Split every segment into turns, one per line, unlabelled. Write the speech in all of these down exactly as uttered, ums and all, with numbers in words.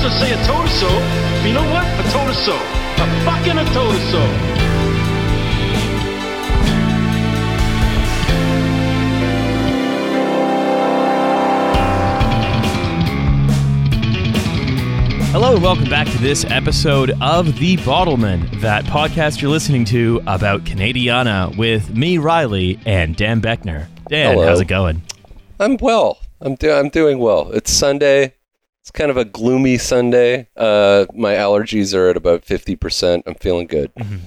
to say I told her so. But you know what? I told her so. I fucking I told her so.
Hello and welcome back to this episode of The Bottleman, that podcast you're listening to about Canadiana with me, Riley, and Dan Beckner. Dan,
Hello.
How's it going?
I'm well. I'm do- I'm doing well. It's Sunday. It's kind of a gloomy Sunday. Uh, my allergies are at about fifty percent. I'm feeling good.
Mm-hmm.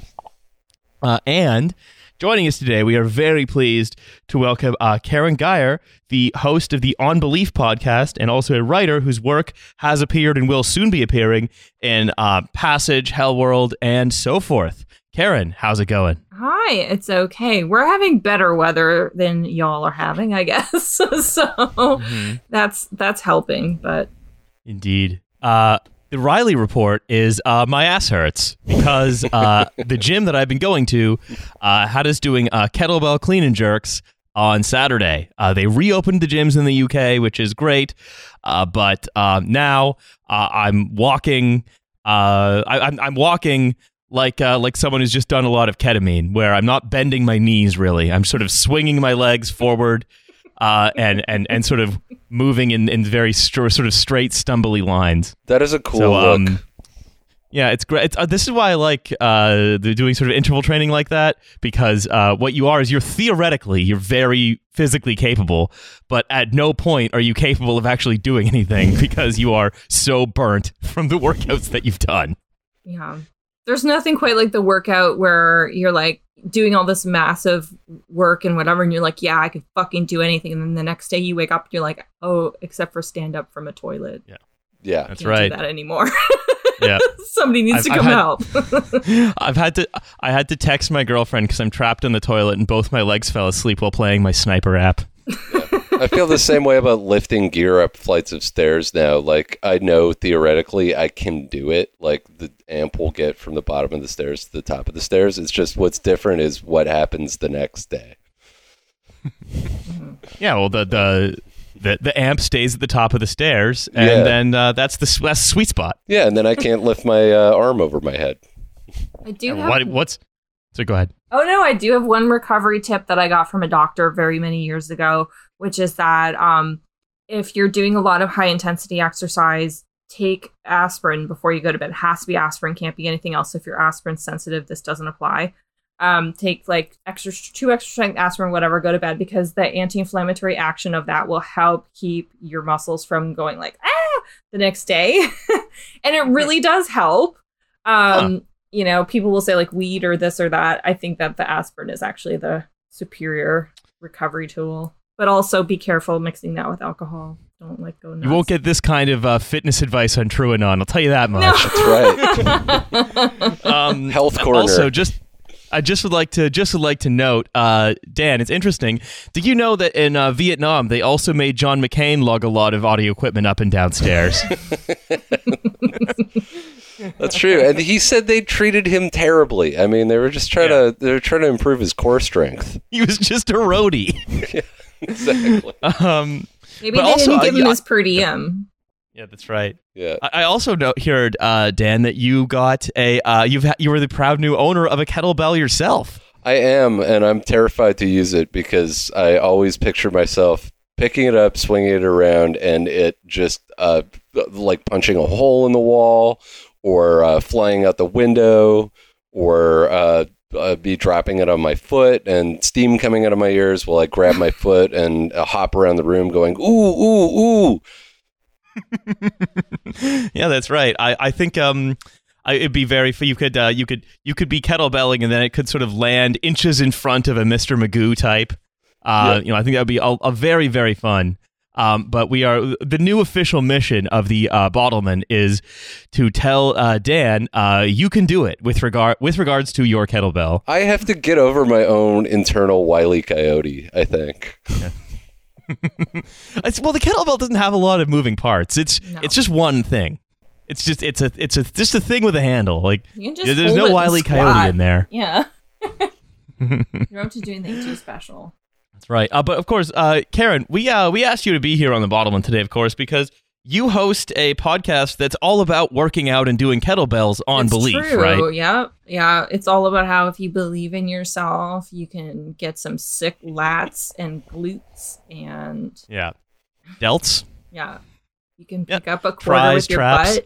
Uh, and joining us today, we are very pleased to welcome uh, Karen Geyer, the host of the On Belief podcast, and also a writer whose work has appeared and will soon be appearing in uh, Passage, Hell World, and so forth. Karen, how's it going?
Hi, it's okay. We're having better weather than y'all are having, I guess. so mm-hmm. that's that's helping, but
indeed. Uh, the Riley report is uh, my ass hurts because uh, the gym that I've been going to uh, had us doing uh, kettlebell clean and jerks on Saturday. Uh, they reopened the gyms in the U K, which is great, uh, but uh, now uh, I'm walking. Uh, I, I'm, I'm walking like uh, like someone who's just done a lot of ketamine, where I'm not bending my knees really. I'm sort of swinging my legs forward uh, and and and sort of moving in, in very st- sort of straight, stumbly lines.
That is a cool
so,
look.
Um, yeah, it's great. It's, uh, this is why I like uh, doing sort of interval training like that, because uh, what you are is you're theoretically, you're very physically capable, but at no point are you capable of actually doing anything because you are so burnt from the workouts that you've done.
Yeah. There's nothing quite like the workout where you're like doing all this massive work and whatever, and you're like, yeah, I could fucking do anything. And then the next day you wake up and you're like, oh, except for stand up from a toilet.
Yeah.
Yeah.
That's
Can't
right.
do that anymore.
Yeah.
Somebody needs
I've,
to come
I've had,
help.
I've had to I had to text my girlfriend because I'm trapped in the toilet and both my legs fell asleep while playing my Sniper app.
Yeah. I feel the same way about lifting gear up flights of stairs now. Like, I know theoretically I can do it. Like, the amp will get from the bottom of the stairs to the top of the stairs. It's just what's different is what happens the next day.
Yeah, well, the the the, the amp stays at the top of the stairs, and
Yeah.
then uh, that's the that's the sweet spot.
Yeah, and then I can't lift my uh, arm over my head.
I do
And
have
what what's so go ahead.
Oh, no, I do have one recovery tip that I got from a doctor very many years ago, which is that um, if you're doing a lot of high intensity exercise, take aspirin before you go to bed. It has to be aspirin, can't be anything else. If you're aspirin sensitive, this doesn't apply. Um, take like extra two extra strength aspirin, whatever, go to bed, because the anti-inflammatory action of that will help keep your muscles from going like, ah, the next day. And it really does help. Um, huh. You know, people will say like weed or this or that. I think that the aspirin is actually the superior recovery tool. But also be careful mixing that with alcohol. Don't like go nuts.
You won't get this kind of uh, fitness advice on TrueAnon. I'll tell you that much.
No.
That's right.
um,
Health corner.
Also, just I just would like to just would like to note, uh, Dan, it's interesting. Did you know that in uh, Vietnam they also made John McCain lug a lot of audio equipment up and downstairs?
That's true, and he said they treated him terribly. I mean, they were just trying
Yeah.
to they were trying to improve his core strength.
He was just a roadie.
Yeah, exactly.
um,
Maybe
But
they
also,
didn't give
uh,
him
yeah,
his per diem.
yeah, that's right.
Yeah.
I, I also know, heard, uh, Dan, that you got a uh, you've ha- you were the proud new owner of a kettlebell yourself.
I am, and I'm terrified to use it because I always picture myself picking it up, swinging it around, and it just uh, like punching a hole in the wall, or uh, flying out the window, or uh, uh, be dropping it on my foot, and steam coming out of my ears while I grab my foot and uh, hop around the room going, ooh, ooh, ooh.
Yeah, that's right. I, I think um, I, it'd be very you could uh, you could you could be kettlebelling and then it could sort of land inches in front of a Mister Magoo type. Uh,
Yeah.
You know, I think that would be a, a very very fun. Um, but we are the new official mission of the uh, Bottleman is to tell uh, Dan uh, you can do it with regard with regards to your kettlebell.
I have to get over my own internal Wile E. Coyote, I think.
Yeah. It's, well, the kettlebell doesn't have a lot of moving parts. It's
No.
it's just one thing. It's just it's a it's a just a thing with a handle. Like
You can just
there's
hold
no
it and
Wile E.
squat.
Coyote in there.
Yeah. You don't have to do anything too special.
That's right. Uh, but of course, uh, Karen, we uh, we asked you to be here on the Bottleman today, of course, because you host a podcast that's all about working out and doing kettlebells on
It's
belief,
true.
right?
Yeah. Yeah. It's all about how if you believe in yourself, you can get some sick lats and glutes and
Yeah. Delts.
yeah. You can
Yeah.
pick up a quarter
Tries,
with your
traps.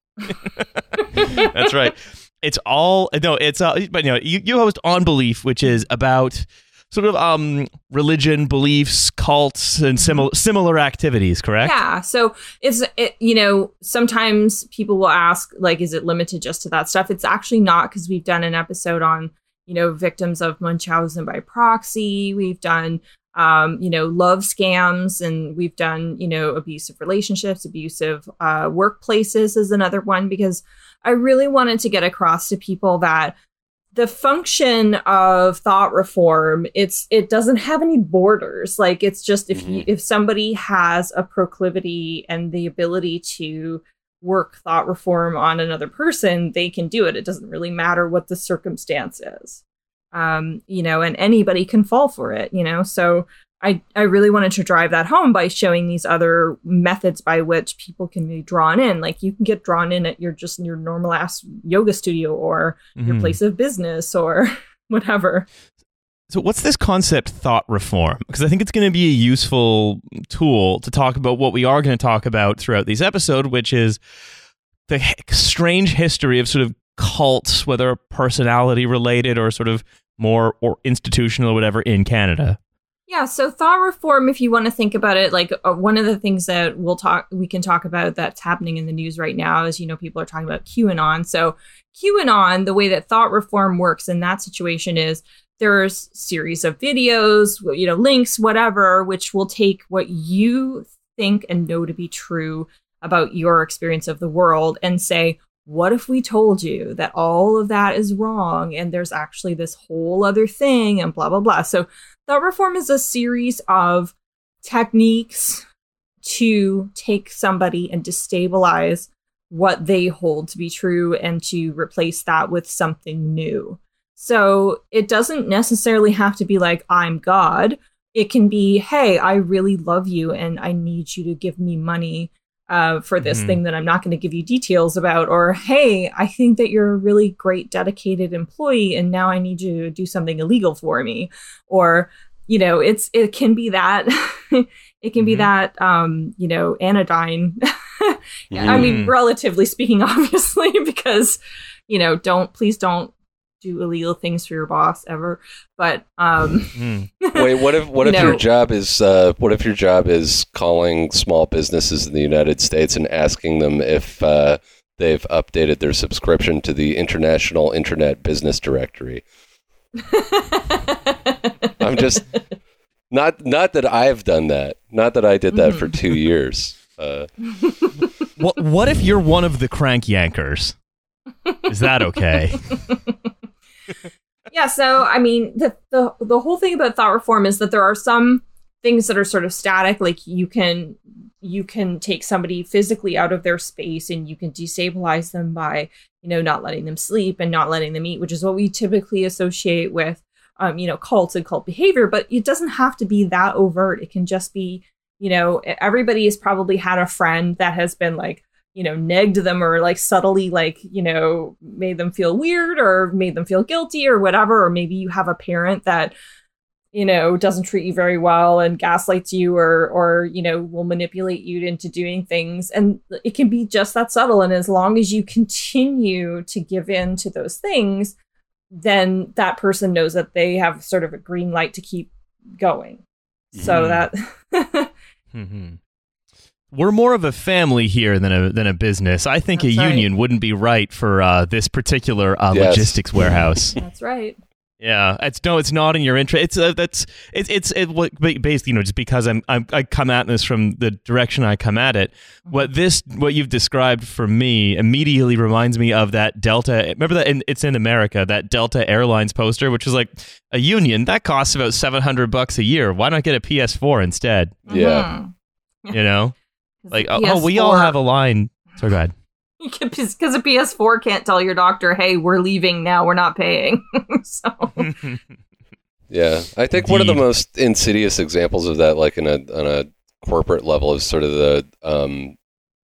butt.
That's right. It's all no. It's uh, but you know, you, you host On Belief, which is about sort of um religion, beliefs, cults, and similar similar activities. Correct?
Yeah. So it's, it, you know, sometimes people will ask, like, is it limited just to that stuff? It's actually not, because we've done an episode on, you know, victims of Munchausen by proxy. We've done, um, you know, love scams, and we've done, you know, abusive relationships, abusive uh, workplaces is another one, because I really wanted to get across to people that the function of thought reform, it's it doesn't have any borders. Like, it's just if you, if somebody has a proclivity and the ability to work thought reform on another person, they can do it. It doesn't really matter what the circumstance is, um, you know, and anybody can fall for it, you know. So I, I really wanted to drive that home by showing these other methods by which people can be drawn in. Like, you can get drawn in at your just your normal ass yoga studio or mm-hmm. your place of business or whatever.
So what's this concept, thought reform? Because I think it's going to be a useful tool to talk about what we are going to talk about throughout these episodes, which is the strange history of sort of cults, whether personality related or sort of more or institutional or whatever in Canada.
Yeah, so thought reform, if you want to think about it, like uh, one of the things that we'll talk, we can talk about that's happening in the news right now is, you know, people are talking about QAnon. So QAnon, the way that thought reform works in that situation is there's a series of videos, you know, links, whatever, which will take what you think and know to be true about your experience of the world and say, what if we told you that all of that is wrong and there's actually this whole other thing and blah, blah, blah. So thought reform is a series of techniques to take somebody and destabilize what they hold to be true and to replace that with something new. So it doesn't necessarily have to be like, I'm God. It can be, hey, I really love you and I need you to give me money Uh, for this mm-hmm. thing that I'm not going to give you details about, or, hey, I think that you're a really great, dedicated employee, and now I need you to do something illegal for me. Or, you know, it's it can be that it can mm-hmm. be that um, you know, anodyne. mm. I mean, relatively speaking, obviously, because, you know, don't please don't do illegal things for your boss ever. But um
mm. wait, what if what if
know,
your job is uh what if your job is calling small businesses in the United States and asking them if uh they've updated their subscription to the International Internet Business Directory? I'm just not not that I've done that. Not that I did that mm. for two years. Uh
what what if you're one of the crank yankers? Is that okay?
Yeah, so I mean, the, the the whole thing about thought reform is that there are some things that are sort of static, like you can you can take somebody physically out of their space and you can destabilize them by, you know, not letting them sleep and not letting them eat, which is what we typically associate with um, you know, cults and cult behavior. But it doesn't have to be that overt. It can just be, you know, everybody has probably had a friend that has been like, you know, negged them or like subtly like, you know, made them feel weird or made them feel guilty or whatever. Or maybe you have a parent that, you know, doesn't treat you very well and gaslights you or, or, you know, will manipulate you into doing things. And it can be just that subtle. And as long as you continue to give in to those things, then that person knows that they have sort of a green light to keep going. Mm-hmm. So that...
mm-hmm. We're more of a family here than a than a business. I think That's a right. union wouldn't be right for uh, this particular uh, yes. logistics warehouse.
That's right.
Yeah, it's no, it's not in your interest. It's uh, that's it's it's it, what basically, you know, just because I'm, I'm I come at this from the direction I come at it. What this what you've described for me immediately reminds me of that Delta. Remember that in, it's in America, that Delta Airlines poster, which was like a union that costs about seven hundred bucks a year. Why not get a P S four instead?
Yeah,
you know. Like, oh, oh, we all have a line. So go ahead.
Because a P S four can't tell your doctor, hey, we're leaving now, we're not paying. So,
yeah, I think Indeed. One of the most insidious examples of that, like in a on a corporate level, is sort of the um,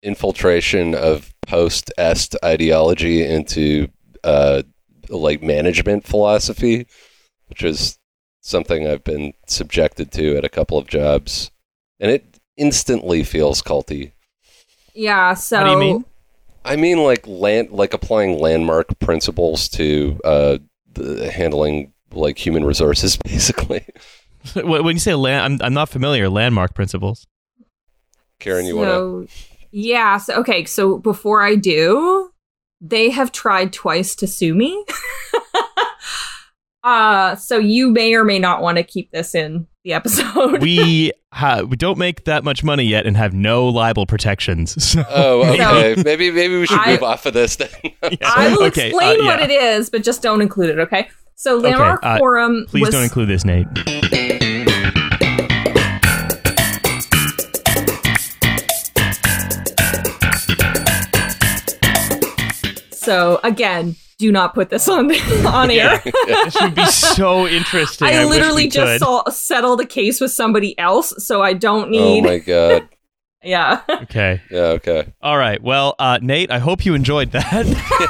infiltration of post-est ideology into uh, like management philosophy, which is something I've been subjected to at a couple of jobs, and it instantly feels culty.
Yeah. So.
What do you mean?
I mean, like land, like applying landmark principles to uh, the handling like human resources, basically.
When you say land, I'm I'm not familiar. Landmark principles.
Karen, you
so,
want to?
Yeah. So, okay. So before I do, they have tried twice to sue me. uh, so you may or may not want to keep this in the episode.
we ha- we don't make that much money yet and have no libel protections. So.
Oh, okay.
So,
maybe maybe we should
I,
move off of this then.
I will
okay,
explain
uh,
what
yeah.
it is, but just don't include it. Okay. So Landmark
okay, uh,
Forum.
Please
was,
don't include this, Nate.
So again, do not put this on on air.
This would be so interesting.
I,
I wish
literally
we
just
could.
saw, settled a case with somebody else, so I don't
Oh
need.
my god.
Yeah.
Okay.
Yeah. Okay.
All right. Well, uh, Nate, I hope you enjoyed that.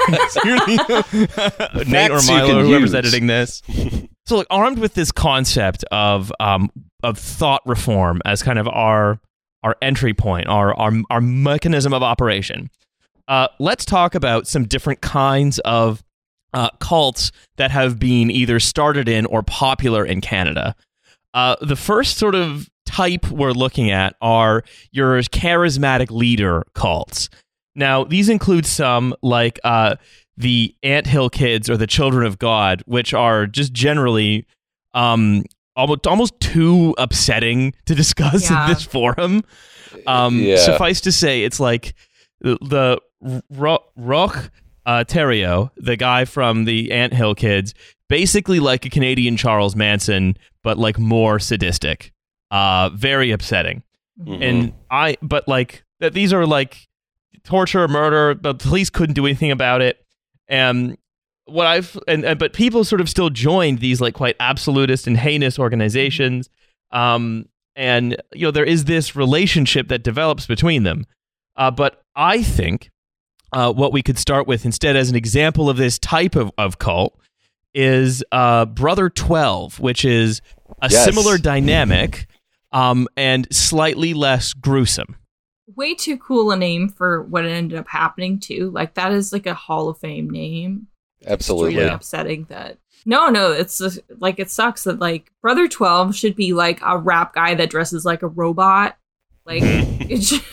Nate or
Facts you
Milo,
can
whoever's
use.
editing this. So, like, armed with this concept of um, of thought reform as kind of our our entry point, our our our mechanism of operation, uh, let's talk about some different kinds of uh, cults that have been either started in or popular in Canada. Uh, the first sort of type we're looking at are your charismatic leader cults. Now, these include some like uh, the Anthill Kids or the Children of God, which are just generally um, almost almost too upsetting to discuss
Yeah.
in this forum. Um,
Yeah.
Suffice to say, it's like the, the Ro- Roch uh, Theriault, the guy from the Anthill Kids, basically like a Canadian Charles Manson, but like more sadistic. Uh, very upsetting.
Mhm.
And I, but like that, these are like torture, murder. The police couldn't do anything about it. And what I've, and, and but people sort of still joined these like quite absolutist and heinous organizations. Um, and you know there is this relationship that develops between them. Uh, but I think uh, what we could start with instead as an example of this type of, of cult is uh, Brother twelve, which is a
Yes.
similar dynamic. Um, and slightly less gruesome.
Way too cool a name for what ended up happening too. Like that is like a Hall of Fame name.
Absolutely.
It's really
Yeah.
upsetting that. No, no, it's just, like it sucks that like Brother twelve should be like a rap guy that dresses like a robot, like it should,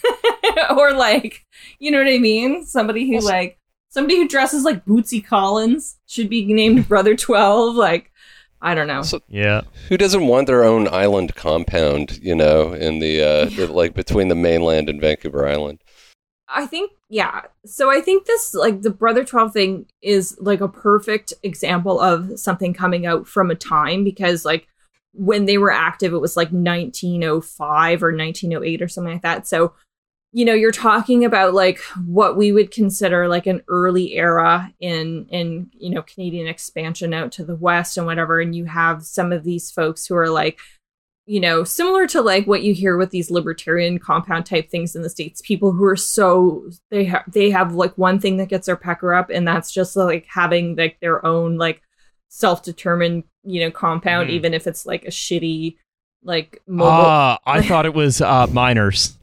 or like you know what I mean. Somebody who like somebody who dresses like Bootsy Collins should be named Brother twelve. Like I don't know.
So,
Yeah.
who doesn't want their own island compound, you know, in the, uh,
Yeah.
the like between the mainland and Vancouver Island?
I think, yeah. So I think this, like, the Brother twelve thing is, like, a perfect example of something coming out from a time because, like, when they were active, it was, like, nineteen oh five or nineteen oh eight or something like that. So, you know, you're talking about, like, what we would consider, like, an early era in, in you know, Canadian expansion out to the west and whatever. And you have some of these folks who are, like, you know, similar to like what you hear with these libertarian compound type things in the States, people who are so they have they have like one thing that gets their pecker up, and that's just like having like their own like self-determined, you know, compound,
Mhm.
even if it's like a shitty like mobile.
Ah, I thought it was uh, minors.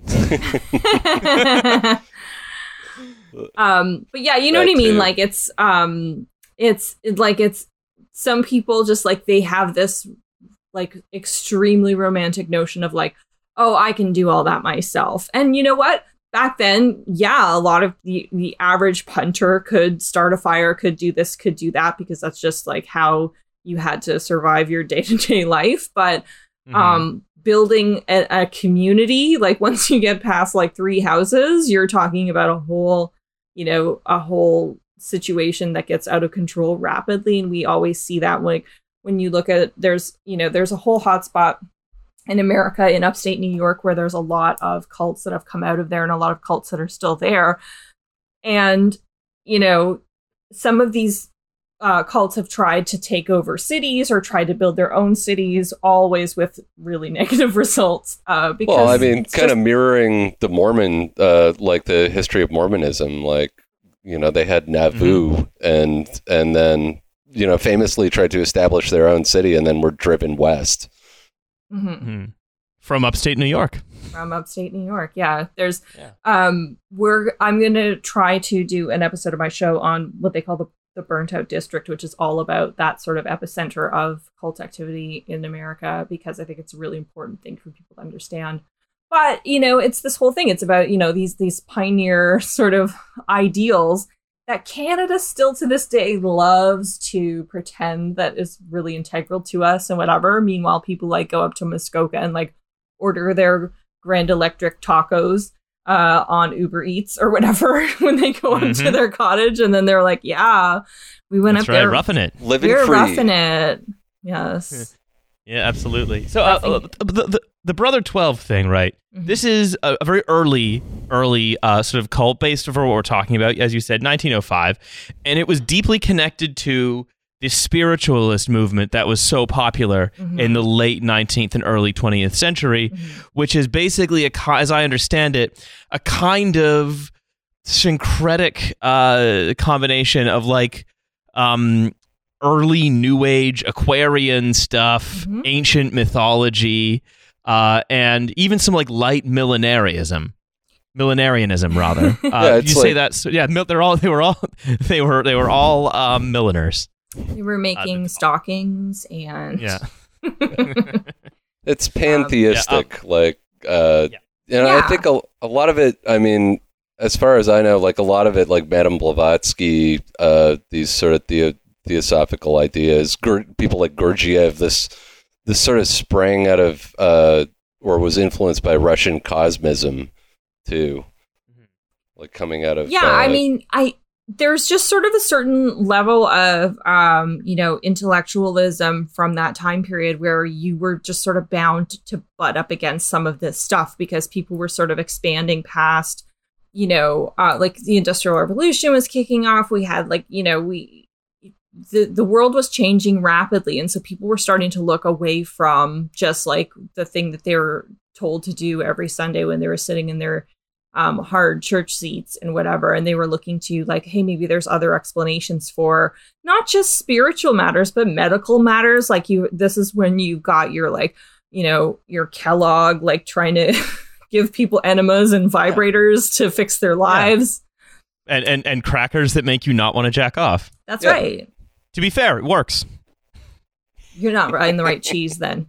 um, but yeah, you know
That
what I mean?
too.
Like it's um it's it, like it's some people just like they have this like extremely romantic notion of like, oh, I can do all that myself. And you know what? Back then, yeah, a lot of the, the average punter could start a fire, could do this, could do that, because that's just like how you had to survive your day-to-day life. But
Mhm.
um, building a, a community, like once you get past like three houses, you're talking about a whole, you know, a whole situation that gets out of control rapidly. And we always see that like when you look at there's, you know, there's a whole hotspot in America, in upstate New York, where there's a lot of cults that have come out of there and a lot of cults that are still there. And, you know, some of these uh, cults have tried to take over cities or tried to build their own cities, always with really negative results. Uh, because
well, I mean,
it's
kind
just-
of mirroring the Mormon, uh, like the history of Mormonism. Like, you know, they had Nauvoo,
Mm-hmm.
and and then you know famously tried to establish their own city, and then were driven west.
Mhm.
Hmm. From upstate New York.
From upstate New York. Yeah. There's
Yeah.
um we're I'm gonna try to do an episode of my show on what they call the, the burnt out district, which is all about that sort of epicenter of cult activity in America, because I think it's a really important thing for people to understand. But, you know, it's this whole thing. It's about, you know, these these pioneer sort of ideals that Canada still to this day loves to pretend that is really integral to us and whatever. Meanwhile, people like go up to Muskoka and like order their Grand Electric tacos uh, on Uber Eats or whatever when they go up to
Mhm.
their cottage, and then they're like, "Yeah, we went
That's
up
right,
there,
roughing it.
Living
we're
free.
roughing it." Yes,
Yeah, absolutely. So uh, uh, the, the the Brother twelve thing, right?
Mhm.
This is a, a very early, early uh, sort of cult based for what we're talking about, as you said, nineteen oh five, and it was deeply connected to the spiritualist movement that was so popular
Mhm.
in the late nineteenth and early twentieth century,
Mhm.
which is basically, a, ki- as I understand it, a kind of syncretic uh, combination of like um, early New Age Aquarian stuff,
Mhm.
ancient mythology, uh, and even some like light millenarianism. Millenarianism, rather. Uh,
Yeah, it's
you say
like-
that? So, yeah, mil- they're all. They were all. They were. They were all um, milliners.
we were making stockings and
Yeah.
It's pantheistic, like, uh,
Yeah.
and I
Yeah.
think a, a lot of it. I mean, as far as I know, like a lot of it, like Madame Blavatsky, uh, these sort of the, theosophical ideas, Gur- people like Gurdjieff, this this sort of sprang out of uh, or was influenced by Russian cosmism too, like coming out of
yeah,
uh,
I mean, I there's just sort of a certain level of um, you know, intellectualism from that time period where you were just sort of bound to butt up against some of this stuff because people were sort of expanding past, you know, uh, like the Industrial Revolution was kicking off. We had like, you know, we the the world was changing rapidly, and so people were starting to look away from just like the thing that they were told to do every Sunday when they were sitting in their um, hard church seats and whatever. And they were looking to like, hey, maybe there's other explanations for not just spiritual matters, but medical matters. Like you, this is when you got your like, you know, your Kellogg, like trying to give people enemas and vibrators to fix their lives.
And, and and crackers that make you not want to jack off.
That's
Yeah.
right.
To be fair, it works.
You're not buying the right cheese then.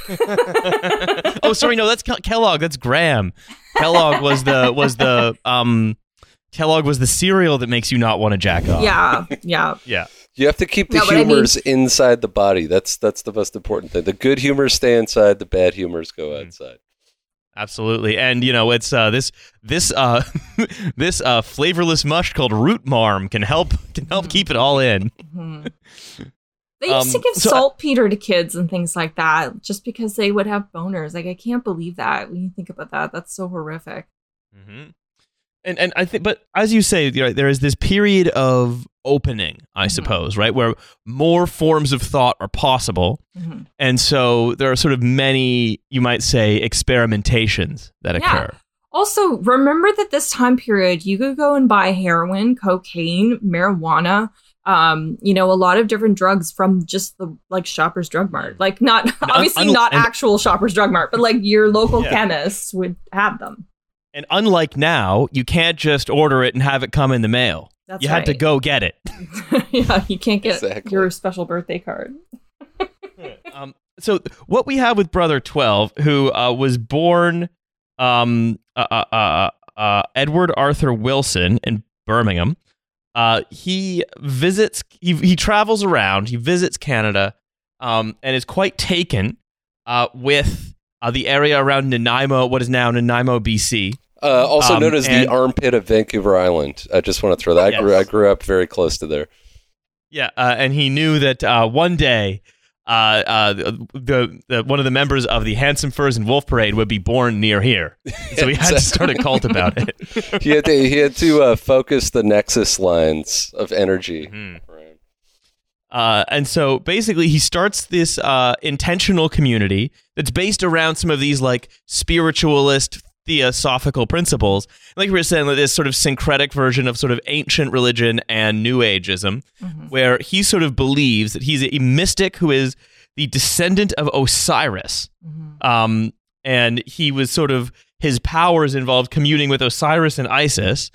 Oh, sorry, no, that's Ke- Kellogg. That's Graham. Kellogg was the was the um Kellogg was the cereal that makes you not want to jack off.
Yeah. Yeah.
Yeah.
you have to keep the
No, but I mean-
humors inside the body. That's that's the most important thing. The good humors stay inside. The bad humors go
Mm.
outside.
Absolutely. And you know, it's uh this this uh this uh flavorless mush called root marm can help can help keep it all in.
Mhm. They used to
Um,
give
so-
saltpeter to kids and things like that just because they would have boners. Like, I can't believe that when you think about that. That's so horrific.
Mm-hmm. And and I think, but as you say, you know, there is this period of opening, I
Mhm.
suppose, right, where more forms of thought are possible,
Mhm.
and so there are sort of many, you might say, experimentations that
Yeah.
occur.
Also, remember that this time period, you could go and buy heroin, cocaine, marijuana, um, you know, a lot of different drugs from just the like Shoppers Drug Mart. Like, not obviously
un-
not
and-
actual Shoppers Drug Mart, but like your local
Yeah.
chemists would have them.
And unlike now, you can't just order it and have it come in the mail.
That's
you had to
right.
go get it.
Yeah, you can't get
Exactly.
your special birthday card.
Um, so what we have with Brother twelve, who uh, was born um, uh, uh, uh, uh, Edward Arthur Wilson in Birmingham, uh, he visits, he, he travels around, he visits Canada, um, and is quite taken uh, with uh, the area around Nanaimo, what is now Nanaimo, B C.
Uh, also
Um,
known as
and-
the armpit of Vancouver Island. I just want to throw that. I grew,
Yes.
I grew up very close to there.
Yeah, uh, and he knew that uh, one day uh, uh, the, the one of the members of the Handsome Furs and Wolf Parade would be born near here, so he had to start a cult about it.
He had to, he had to uh, focus the nexus lines of energy.
Mhm.
Right.
Uh, and so basically he starts this uh, intentional community that's based around some of these like spiritualist theosophical principles. Like we were saying, like this sort of syncretic version of sort of ancient religion and New Ageism, mm-hmm. where he sort of believes that he's a mystic who is the descendant of Osiris. Mm-hmm. Um, and he was sort of, his powers involved communing with Osiris and Isis,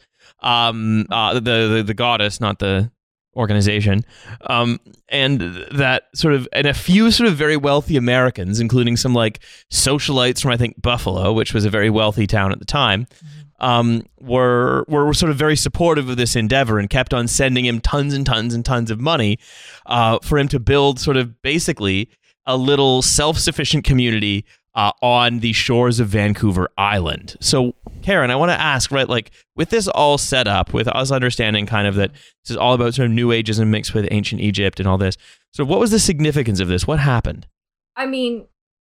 um, uh, the, the the goddess, not the organization, um, and that sort of, and a few sort of very wealthy Americans, including some like socialites from I think Buffalo, which was a very wealthy town at the time, um, were were sort of very supportive of this endeavor and kept on sending him tons and tons and tons of money uh, for him to build sort of basically a little self-sufficient community uh, on the shores of Vancouver Island. So, Karen, I want to ask, right, like with this all set up, with us understanding kind of that this is all about sort of New Ageism mixed with ancient Egypt and all this. So what was the significance of this? What happened?
I mean,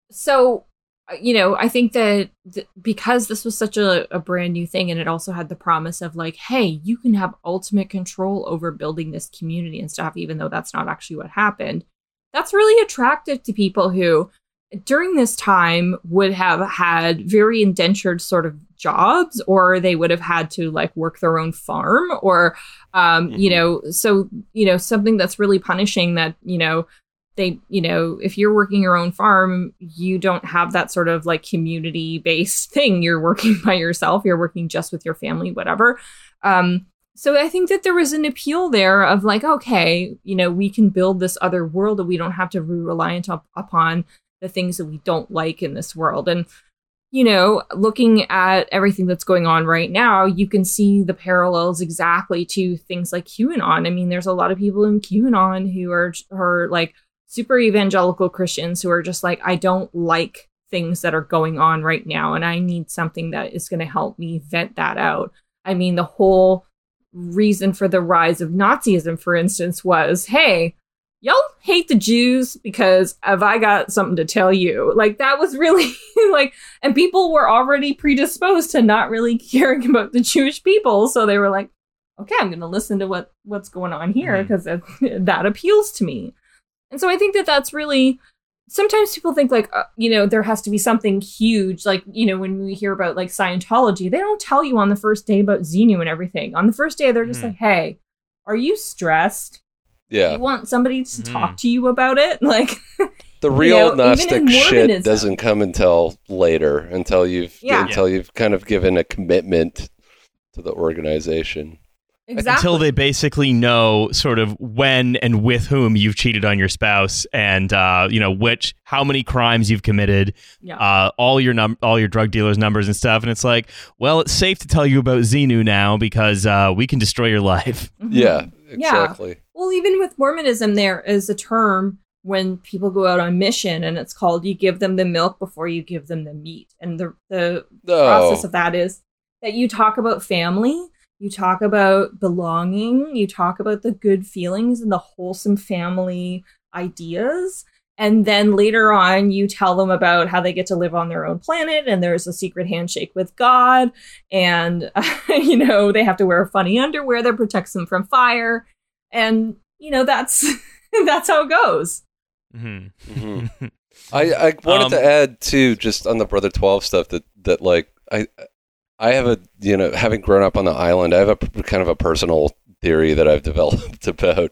so, you know, I think that th- because this was such a, a brand new thing and it also had the promise of like, hey, you can have ultimate control over building this community and stuff, even though that's not actually what happened. That's really attractive to people who during this time would have had very indentured sort of jobs, or they would have had to like work their own farm, or, um, mm-hmm. you know, so, you know, something that's really punishing that, you know, they, you know, if you're working your own farm, you don't have that sort of like community based thing. You're working by yourself. You're working just with your family, whatever. Um, so I think that there was an appeal there of like, okay, you know, we can build this other world and we don't have to be reliant up, upon the things that we don't like in this world. And, you know, looking at everything that's going on right now, you can see the parallels exactly to things like QAnon. I mean, there's a lot of people in QAnon who are, are like super evangelical Christians who are just like, I don't like things that are going on right now, and I need something that is going to help me vent that out. I mean, the whole reason for the rise of Nazism, for instance, was, hey, y'all hate the Jews because have I got something to tell you? Like, that was really like, and people were already predisposed to not really caring about the Jewish people. So they were like, okay, I'm going to listen to what, what's going on here because mm-hmm. that, that appeals to me. And so I think that that's really, sometimes people think like, uh, you know, there has to be something huge. Like, you know, when we hear about like Scientology, they don't tell you on the first day about Xenu and everything. On the first day, they're just mm-hmm. like, hey, are you stressed?
Yeah.
You want somebody to mm. talk to you about it? Like
the real
you know,
Gnostic shit doesn't come until later, until you've yeah. until you've kind of given a commitment to the organization.
Exactly.
Until they basically know sort of when and with whom you've cheated on your spouse, and uh, you know which how many crimes you've committed,
yeah.
uh, all your num- all your drug dealers' numbers and stuff. And it's like, well, it's safe to tell you about Xenu now because uh, we can destroy your life.
Mm-hmm.
Yeah, exactly.
Yeah. Well, even with Mormonism, there is a term when people go out on mission, and it's called you give them the milk before you give them the meat. And the the
oh.
process of that is that you talk about family, you talk about belonging, you talk about the good feelings and the wholesome family ideas. And then later on, you tell them about how they get to live on their own planet, and there's a secret handshake with God, and, uh, you know, they have to wear funny underwear that protects them from fire. And, you know, that's that's how it goes.
Mm-hmm.
Mm-hmm. I, I wanted um, to add, too, just on the Brother twelve stuff, that, that like, I I have a, you know, having grown up on the island, I have a kind of a personal theory that I've developed about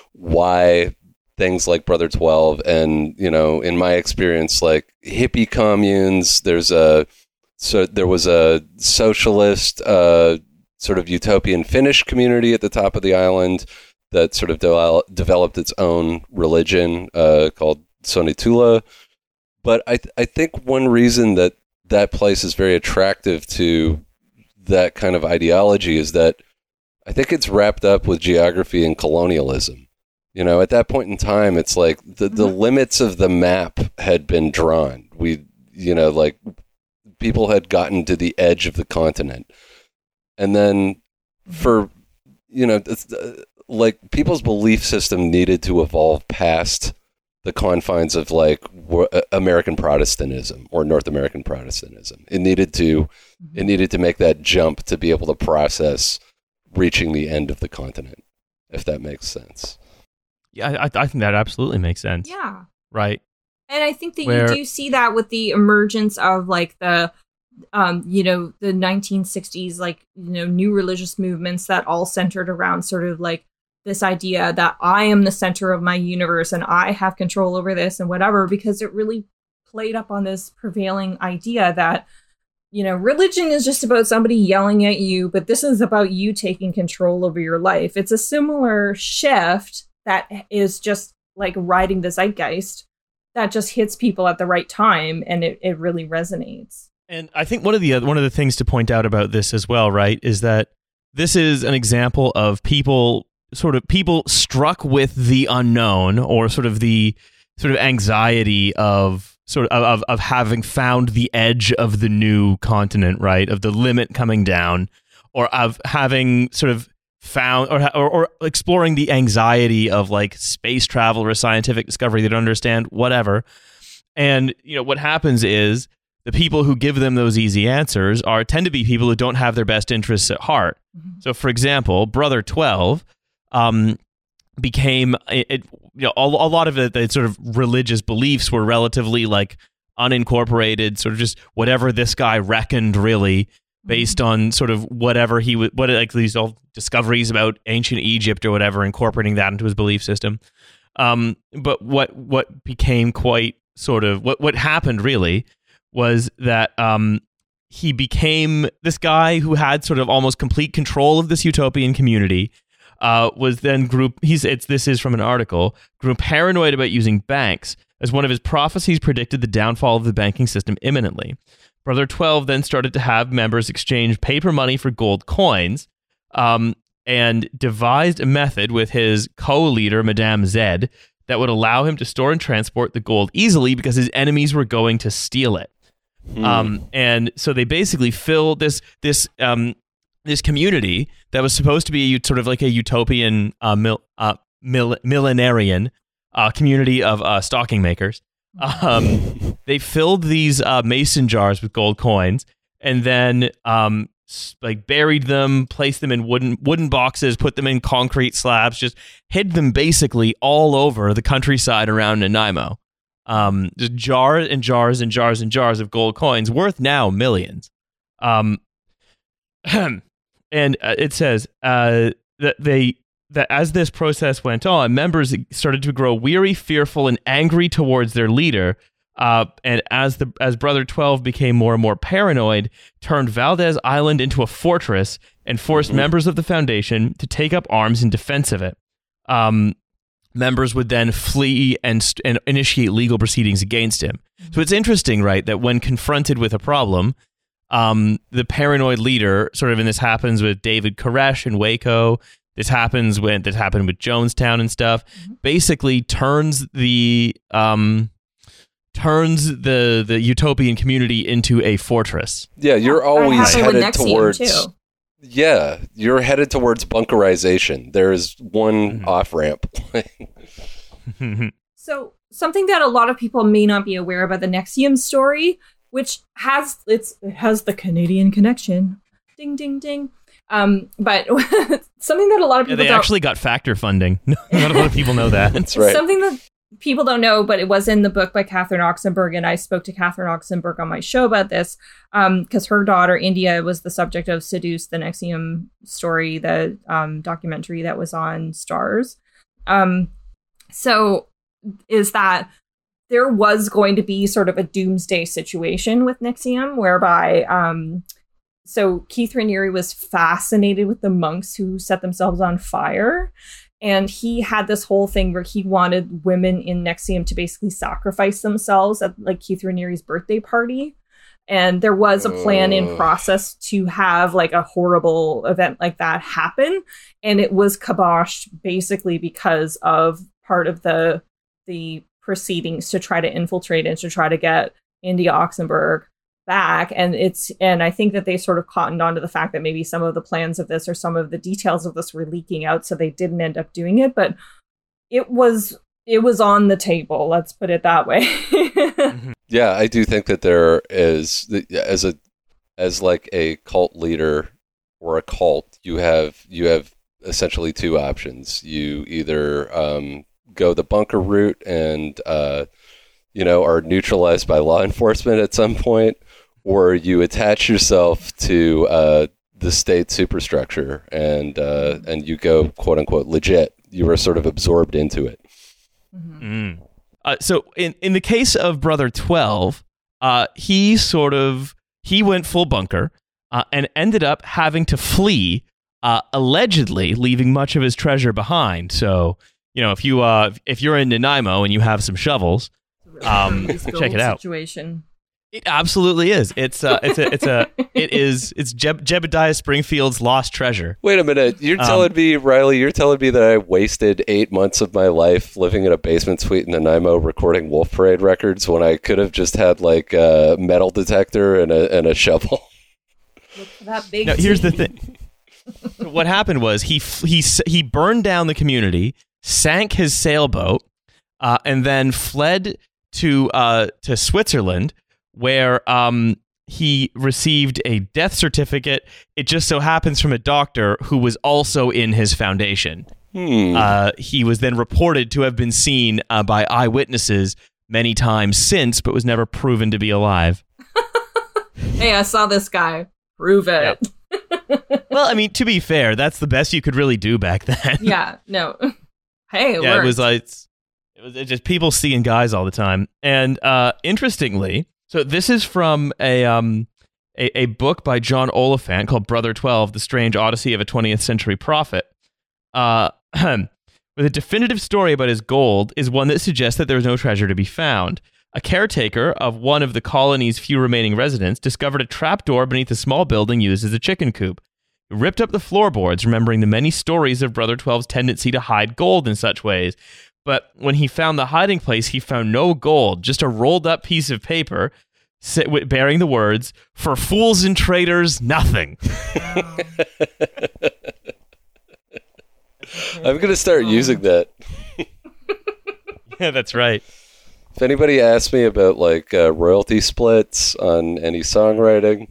why things like Brother twelve and, you know, in my experience, like hippie communes, there's a, so there was a socialist, uh, sort of utopian Finnish community at the top of the island that sort of de- developed its own religion uh, called Sonitula. But I th- I think one reason that that place is very attractive to that kind of ideology is that I think it's wrapped up with geography and colonialism. You know, at that point in time, it's like the, the mm-hmm. limits of the map had been drawn. We, you know, like people had gotten to the edge of the continent. And then for, you know, it's, uh, like people's belief system needed to evolve past the confines of like w- American Protestantism or North American Protestantism. It needed to, it needed to make that jump to be able to process reaching the end of the continent, if that makes sense.
Yeah, I, I think that absolutely makes sense.
Yeah.
Right.
And I think that
Where-
you do see that with the emergence of like the, um, you know, the nineteen sixties, like, you know, new religious movements that all centered around sort of like this idea that I am the center of my universe and I have control over this and whatever, because it really played up on this prevailing idea that, you know, religion is just about somebody yelling at you, but this is about you taking control over your life. It's a similar shift that is just like riding the zeitgeist that just hits people at the right time, and it, it really resonates.
And I think one of the other, one of the things to point out about this as well, right, is that this is an example of people sort of people struck with the unknown, or sort of the sort of anxiety of sort of of, of having found the edge of the new continent, right, of the limit coming down, or of having sort of found or, or or exploring the anxiety of like space travel or scientific discovery they don't understand, whatever. And you know what happens is the people who give them those easy answers are tend to be people who don't have their best interests at heart. Mm-hmm. So, for example, Brother twelve um, became it, it, you know a, a lot of it. The sort of religious beliefs were relatively like unincorporated, sort of just whatever this guy reckoned, really. Based on sort of whatever he would, what like these all discoveries about ancient Egypt or whatever, incorporating that into his belief system. Um, but what what became quite sort of what what happened really was that um, he became this guy who had sort of almost complete control of this utopian community. Uh, was then group he's it's this is from an article grew paranoid about using banks, as one of his prophecies predicted the downfall of the banking system imminently. Brother twelve then started to have members exchange paper money for gold coins, um, and devised a method with his co-leader, Madame Zed, that would allow him to store and transport the gold easily because his enemies were going to steal it. Hmm. Um, and so they basically filled this this um, this community that was supposed to be a, sort of like a utopian uh, mil, uh, mil, millenarian uh, community of uh, stocking makers. Um, they filled these uh, mason jars with gold coins, and then um, s- like buried them, placed them in wooden wooden boxes, put them in concrete slabs, just hid them basically all over the countryside around Nanaimo. Um, just jars and jars and jars and jars of gold coins, worth now millions. Um, and uh, it says uh, that they. that as this process went on, members started to grow weary, fearful, and angry towards their leader. Uh, and as the as Brother twelve became more and more paranoid, turned Valdez Island into a fortress and forced mm-hmm. members of the Foundation to take up arms in defense of it. Um, members would then flee and, st- and initiate legal proceedings against him. Mm-hmm. So it's interesting, right, that when confronted with a problem, um, the paranoid leader, sort of, and this happens with David Koresh in Waco. This happens when this happened with Jonestown and stuff. Mm-hmm. Basically, turns the um, turns the the utopian community into a fortress.
Yeah, you're always headed towards.
Too.
Yeah, you're headed towards bunkerization. There is one mm-hmm. off ramp.
So something that a lot of people may not be aware about the N X I V M story, which has it's it has the Canadian connection. Ding ding ding. Um, but something that a lot of people
yeah, they
don't...
actually got factor funding. Not a lot of people know that.
That's right.
Something that people don't know, but it was in the book by Catherine Oxenberg, and I spoke to Catherine Oxenberg on my show about this because um, her daughter, India, was the subject of Seduce, the N X I V M story, the um, documentary that was on Stars. Um, so is that there was going to be sort of a doomsday situation with N X I V M whereby... Um, So Keith Raniere was fascinated with the monks who set themselves on fire. And he had this whole thing where he wanted women in N X I V M to basically sacrifice themselves at like Keith Raniere's birthday party. And there was a plan in process to have like a horrible event like that happen. And it was kiboshed basically because of part of the the proceedings to try to infiltrate and to try to get India Oxenberg back. And it's and I think that they sort of cottoned onto the fact that maybe some of the plans of this or some of the details of this were leaking out, so they didn't end up doing it. But it was it was on the table, let's put it that way.
Mm-hmm.
Yeah, I do think that there is, as a as like a cult leader or a cult, you have you have essentially two options. You either um, go the bunker route and uh, you know are neutralized by law enforcement at some point, or you attach yourself to uh, the state superstructure and uh, and you go quote unquote legit. You are sort of absorbed into it.
Mm-hmm.
Mm. Uh, so in, in the case of Brother twelve, uh, he sort of, he went full bunker uh, and ended up having to flee, uh, allegedly leaving much of his treasure behind. So, you know, if, you, uh, if you're in Nanaimo and you have some shovels, um, check it out.
Situation.
It absolutely is. It's uh, it's a, it's a, it is, it's Jeb- Jebediah Springfield's lost treasure.
Wait a minute. You're
Um,
telling me, Riley, you're telling me that I wasted eight months of my life living in a basement suite in Nanaimo recording Wolf Parade records when I could have just had like a metal detector and a, and a shovel?
Look for that big
Now, here's the
teeth.
thing. What happened was he f- he s- he burned down the community, sank his sailboat, uh, and then fled to uh, to Switzerland, where um, he received a death certificate. It just so happens from a doctor who was also in his foundation.
Hmm.
Uh, he was then reported to have been seen uh, by eyewitnesses many times since, but was never proven to be alive.
Hey, I saw this guy. Prove it.
Well, I mean, to be fair, that's the best you could really do back then.
Yeah, no. Hey, it
yeah,
worked.
it was like it was just people seeing guys all the time. And uh, interestingly, so this is from a um a, a book by John Oliphant called Brother twelve: The Strange Odyssey of a twentieth Century Prophet. Uh, with a definitive story about his gold is one that suggests that there was no treasure to be found. A caretaker of one of the colony's few remaining residents discovered a trapdoor beneath a small building used as a chicken coop. He ripped up the floorboards, remembering the many stories of Brother twelve's tendency to hide gold in such ways. But when he found the hiding place, he found no gold, just a rolled up piece of paper sit with, bearing the words, "For fools and traitors, nothing."
Wow.
I'm going to start using that.
Yeah, that's right.
If anybody asks me about like uh, royalty splits on any songwriting,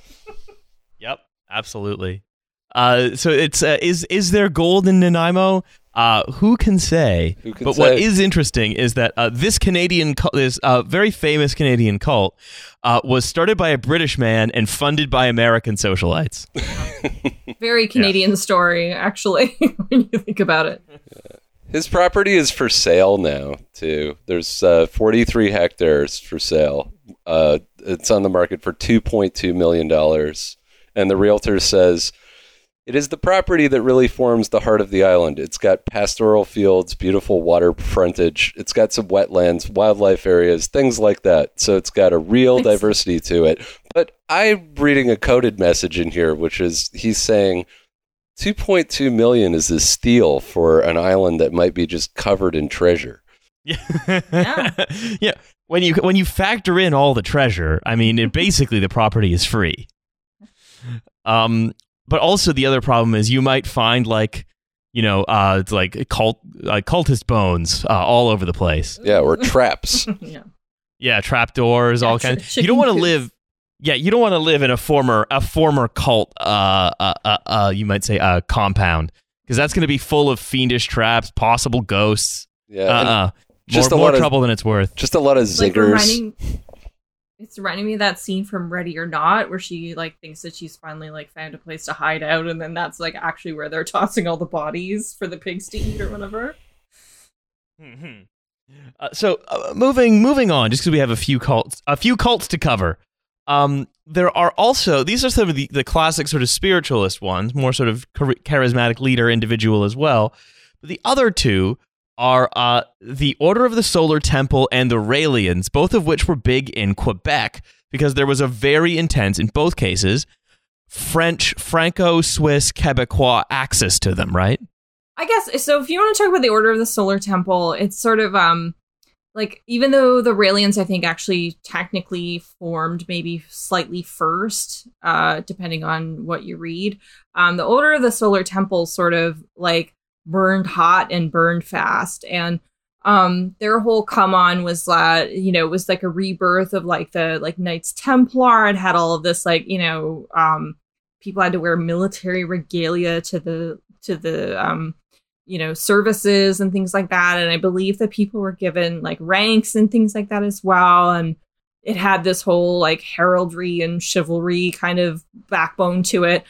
Yep, absolutely. Uh, so it's uh, is is there gold in Nanaimo? Uh, who can say?
Who can
but
say?
what is interesting is that uh, this Canadian, cult, this uh, very famous Canadian cult, uh, was started by a British man and funded by American socialites.
Very Canadian story, actually, when you think about it.
his property is for sale now too. There's uh, forty-three hectares for sale. Uh, it's on the market for two point two million dollars, and the realtor says it is the property that really forms the heart of the island. It's got pastoral fields, beautiful water frontage. It's got some wetlands, wildlife areas, things like that. So it's got a real
Thanks.
diversity to it. But I'm reading a coded message in here, which is he's saying two point two million is a steal for an island that might be just covered in treasure.
Yeah.
Yeah.
Yeah. When you when you factor in all the treasure, I mean, it basically the property is free. Um, but also the other problem is you might find like, you know, uh, it's like cult like cultist bones uh, all over the place.
Yeah, or traps.
Yeah.
Yeah, trapdoors,
Yeah,
all
chi-
kinds. You
chicken
don't want to
coops.
live. Yeah, you don't want to live in a former a former cult. Uh, uh, uh, uh you might say uh, compound, because that's going to be full of fiendish traps, possible ghosts.
Yeah,
Uh,
and
uh
just
more,
a
more
lot of-
trouble than it's worth.
just a lot of
It's like
ziggers.
reminding, it's reminding me of that scene from Ready or Not where she like thinks that she's finally like found a place to hide out, and then that's like actually where they're tossing all the bodies for the pigs to eat or whatever.
Mhm. Uh, so uh, moving moving on, just because we have a few cults, a few cults to cover. Um, there are also these are some of the, the classic sort of spiritualist ones, more sort of char- charismatic leader individual as well. But the other two are uh, the Order of the Solar Temple and the Raelians, both of which were big in Quebec because there was a very intense, in both cases, French, Franco-Swiss, Quebecois axis to them, right?
I guess so. If you want to talk about the Order of the Solar Temple, it's sort of um like even though the Raelians, I think, actually technically formed maybe slightly first, uh, depending on what you read. Um, the Order of the Solar Temple sort of like burned hot and burned fast, and um, their whole come on was that you know it was like a rebirth of like the like Knights Templar. It had all of this like you know um people had to wear military regalia to the to the um you know, services and things like that. And I believe that people were given like ranks and things like that as well. And it had this whole like heraldry and chivalry kind of backbone to it.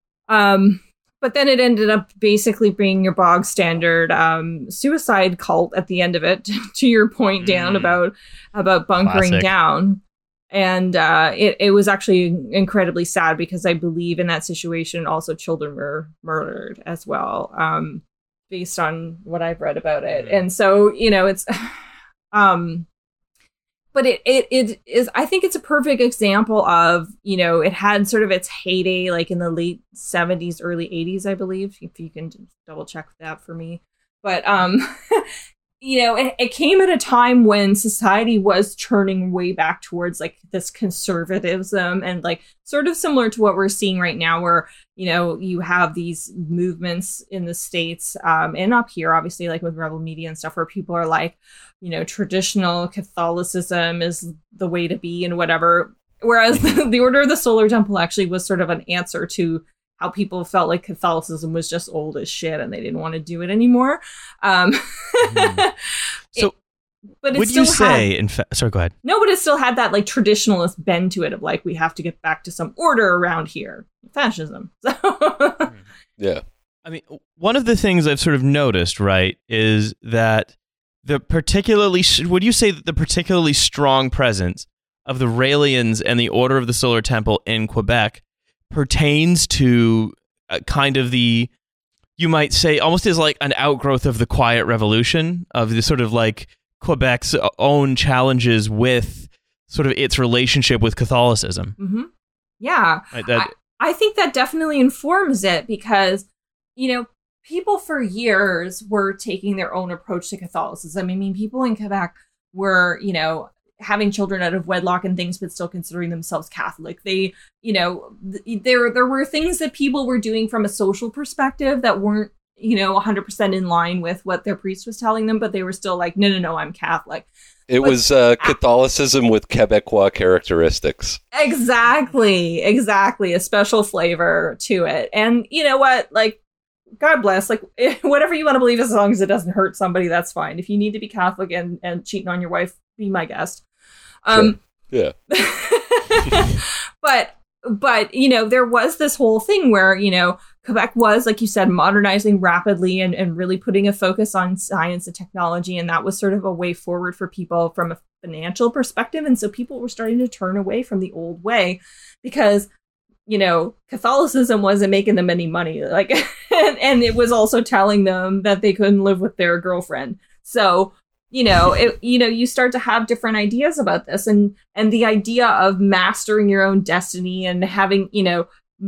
Um, but then it ended up basically being your bog standard um, suicide cult at the end of it, to your point, Dan, mm. about about bunkering
Classic.
down. And uh, it, it was actually incredibly sad because I believe in that situation also children were murdered as well, um, based on what I've read about it. And so, you know, it's... um, but it, it it is, I think it's a perfect example of, you know, it had sort of its heyday like in the late seventies, early eighties, I believe, if you can double check that for me. But, um, you know, it, it came at a time when society was turning way back towards like this conservatism and like sort of similar to what we're seeing right now, where, you know, you have these movements in the States um, and up here, obviously, like with Rebel Media and stuff, where people are like, you know, traditional Catholicism is the way to be and whatever. Whereas the, the Order of the Solar Temple actually was sort of an answer to how people felt like Catholicism was just old as shit and they didn't want to do it anymore. Um,
mm. So
it, but it
would
still
you say,
had,
in fact, sorry, go ahead.
No, but it still had that like traditionalist bend to it of like, we have to get back to some order around here. Fascism. So.
Yeah.
I mean, one of the things I've sort of noticed, right, is that the particularly, would you say that the particularly strong presence of the Raelians and the Order of the Solar Temple in Quebec pertains to uh, kind of the, you might say, almost as like an outgrowth of the Quiet Revolution, of the sort of like Quebec's own challenges with sort of its relationship with Catholicism?
Mm-hmm. Yeah.
Right, that,
I, I think that definitely informs it because, you know, people for years were taking their own approach to Catholicism. I mean, people in Quebec were, you know, having children out of wedlock and things, but still considering themselves Catholic. They, you know, th- there there were things that people were doing from a social perspective that weren't, you know, one hundred percent in line with what their priest was telling them, but they were still like, no, no, no, I'm Catholic.
It
but,
was uh, Catholicism with Quebecois characteristics.
Exactly, exactly. A special flavor to it. And you know what? Like, God bless, like, whatever you want to believe, as long as it doesn't hurt somebody, that's fine. If you need to be Catholic and, and cheating on your wife, be my guest. Um,
sure. Yeah.
but, but, you know, there was this whole thing where, you know, Quebec was, like you said, modernizing rapidly and, and really putting a focus on science and technology. And that was sort of a way forward for people from a financial perspective. And so people were starting to turn away from the old way because, you know, Catholicism wasn't making them any money. Like, and, and it was also telling them that they couldn't live with their girlfriend. So, you know, it, you know, you start to have different ideas about this, and and the idea of mastering your own destiny and having, you know,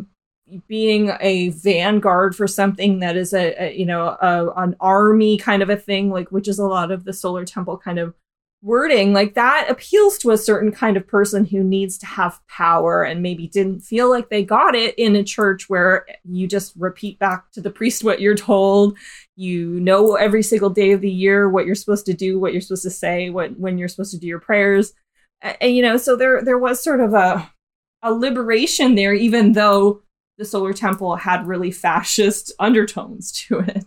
being a vanguard for something that is a, a you know, a, an army kind of a thing, like, which is a lot of the Solar Temple kind of wording, like that appeals to a certain kind of person who needs to have power and maybe didn't feel like they got it in a church where you just repeat back to the priest what you're told. You know every single day of the year what you're supposed to do, what you're supposed to say, what when you're supposed to do your prayers. And, you know, so there there was sort of a a liberation there, even though the Solar Temple had really fascist undertones to it.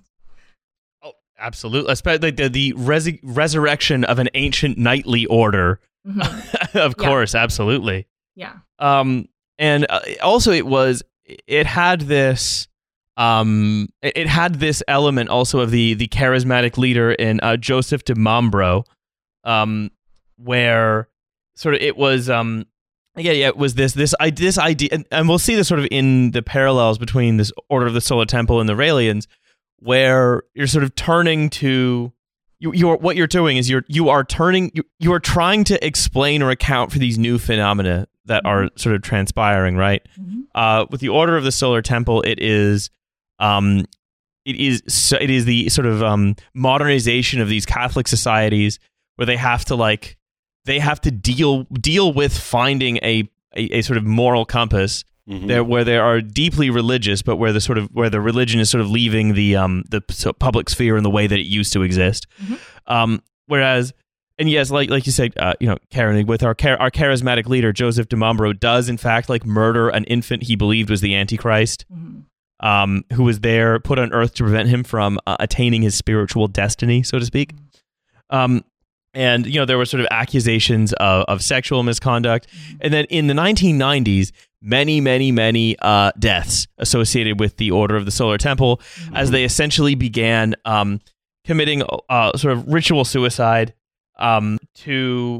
Absolutely, especially the, the res- resurrection of an ancient knightly order. Mm-hmm. Of course, yeah. Absolutely.
Yeah.
Um, and uh, also, it was it had this um, it, it had this element also of the the charismatic leader in uh, Joseph de Mombro, um, where sort of it was um, yeah yeah it was this this idea this idea, and, and we'll see this sort of in the parallels between this Order of the Solar Temple and the Raelians, where you're sort of turning to you you're what you're doing is you're you are turning you, you are trying to explain or account for these new phenomena that mm-hmm. are sort of transpiring, right? Mm-hmm. Uh, with the Order of the Solar Temple, it is um it is so it is the sort of um modernization of these Catholic societies where they have to like they have to deal deal with finding a a, a sort of moral compass. Mm-hmm. There, where they are deeply religious, but where the sort of where the religion is sort of leaving the um the public sphere in the way that it used to exist. Mm-hmm. Um, whereas, and yes, like like you said, uh, you know, Karen, with our char- our charismatic leader Joseph de Mombro does in fact like murder an infant he believed was the Antichrist.
Mm-hmm.
um, who was there, put on Earth to prevent him from uh, attaining his spiritual destiny, so to speak. Um, and, you know, there were sort of accusations of, of sexual misconduct. And then in the nineteen nineties, many, many, many uh, deaths associated with the Order of the Solar Temple, mm-hmm. as they essentially began um, committing uh, sort of ritual suicide um, to,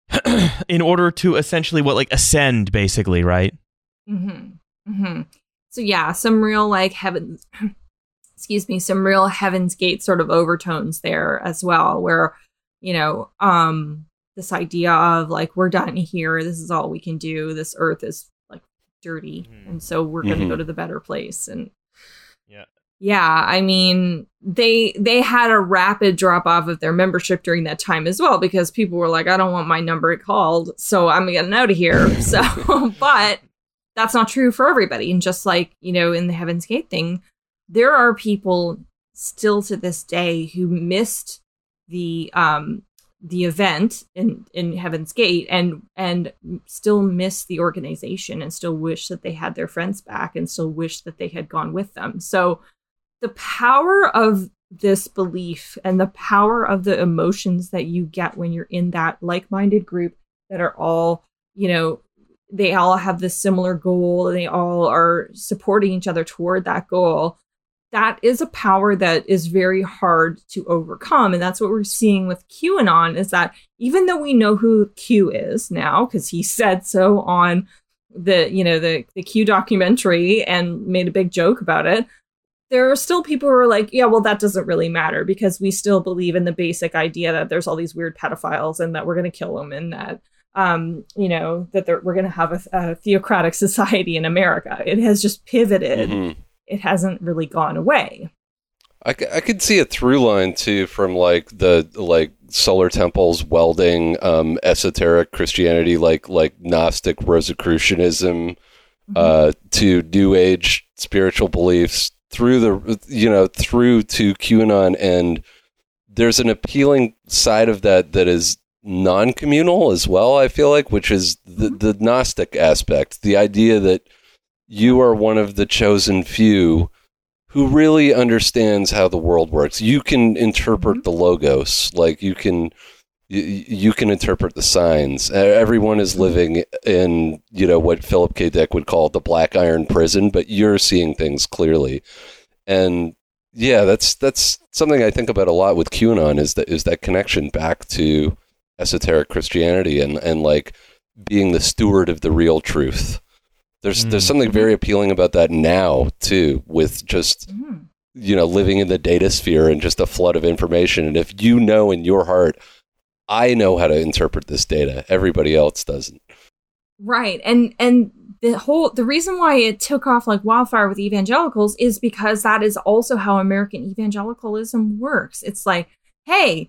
in order to essentially what, like ascend, basically, right?
Mm-hmm. Mm-hmm. So yeah, some real like heaven, excuse me, some real Heaven's Gate sort of overtones there as well, where, you know, um, this idea of like, we're done here. This is all we can do. This earth is like dirty. Mm-hmm. And so we're going to mm-hmm. go to the better place. And
yeah,
yeah, I mean, they, they had a rapid drop off of their membership during that time as well, because people were like, I don't want my number called, so I'm getting out of here. So, but that's not true for everybody. And just like, you know, in the Heaven's Gate thing, there are people still to this day who missed the um, the event in, in Heaven's Gate and and still miss the organization and still wish that they had their friends back and still wish that they had gone with them. So the power of this belief and the power of the emotions that you get when you're in that like-minded group that are all, you know, they all have this similar goal and they all are supporting each other toward that goal. That is a power that is very hard to overcome. And that's what we're seeing with QAnon, is that even though we know who Q is now, because he said so on the, you know, the, the Q documentary and made a big joke about it, there are still people who are like, yeah, well, that doesn't really matter because we still believe in the basic idea that there's all these weird pedophiles and that we're going to kill them and that, um, you know, that we're going to have a, a theocratic society in America. It has just pivoted. Mm-hmm. It hasn't really gone away.
I, I could see a through line too from like the like solar temples welding um, esoteric Christianity, like like Gnostic Rosicrucianism, mm-hmm. uh, to New Age spiritual beliefs through the you know through to QAnon, and there's an appealing side of that that is non-communal as well, I feel like, which is the, the Gnostic aspect, the idea that you are one of the chosen few who really understands how the world works. You can interpret mm-hmm. the logos, like you can you, you can interpret the signs. Everyone is living in, you know, what Philip K. Dick would call the black iron prison, but you're seeing things clearly. And yeah, that's that's something I think about a lot with QAnon, is that is that connection back to esoteric Christianity and, and like being the steward of the real truth. There's mm. there's something very appealing about that now too, with just mm. you know living in the data sphere and just a flood of information. And if you know in your heart, I know how to interpret this data, everybody else doesn't.
Right, and and the whole the reason why it took off like wildfire with evangelicals is because that is also how American evangelicalism works. It's like, hey,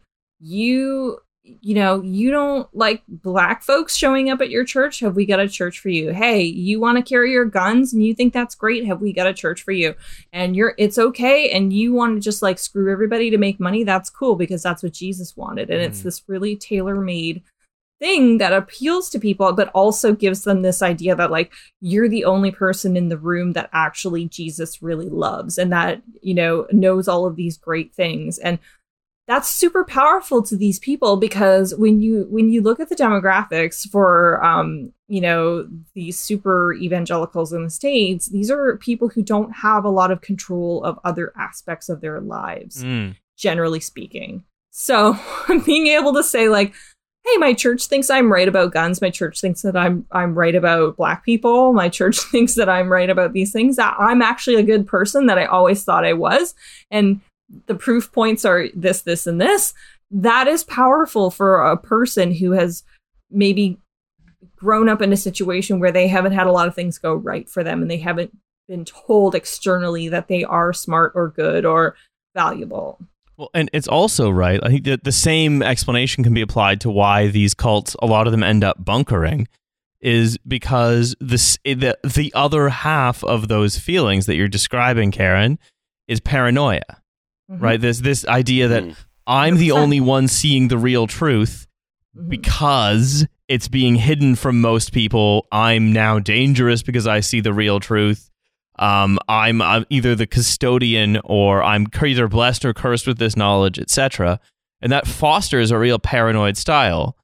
you. You know, you don't like black folks showing up at your church? Have we got a church for you? Hey, you want to carry your guns and you think that's great? Have we got a church for you? And you're, it's okay. And you want to just like screw everybody to make money? That's cool, because that's what Jesus wanted. And mm. it's this really tailor-made thing that appeals to people, but also gives them this idea that like, you're the only person in the room that actually Jesus really loves and that, you know, knows all of these great things. And that's super powerful to these people, because when you when you look at the demographics for, um, you know, these super evangelicals in the States, these are people who don't have a lot of control of other aspects of their lives, mm. generally speaking. So being able to say like, hey, my church thinks I'm right about guns. My church thinks that I'm I'm right about black people. My church thinks that I'm right about these things, that I'm actually a good person that I always thought I was. And the proof points are this, this, and this. That is powerful for a person who has maybe grown up in a situation where they haven't had a lot of things go right for them and they haven't been told externally that they are smart or good or valuable.
Well, and it's also right. I think that the same explanation can be applied to why these cults, a lot of them end up bunkering, is because this, the, the other half of those feelings that you're describing, Karen, is paranoia. Mm-hmm. Right, this this idea that mm. I'm the only one seeing the real truth mm-hmm. because it's being hidden from most people. I'm now dangerous because I see the real truth. Um, I'm, I'm either the custodian or I'm either blessed or cursed with this knowledge, et cetera. And that fosters a real paranoid style.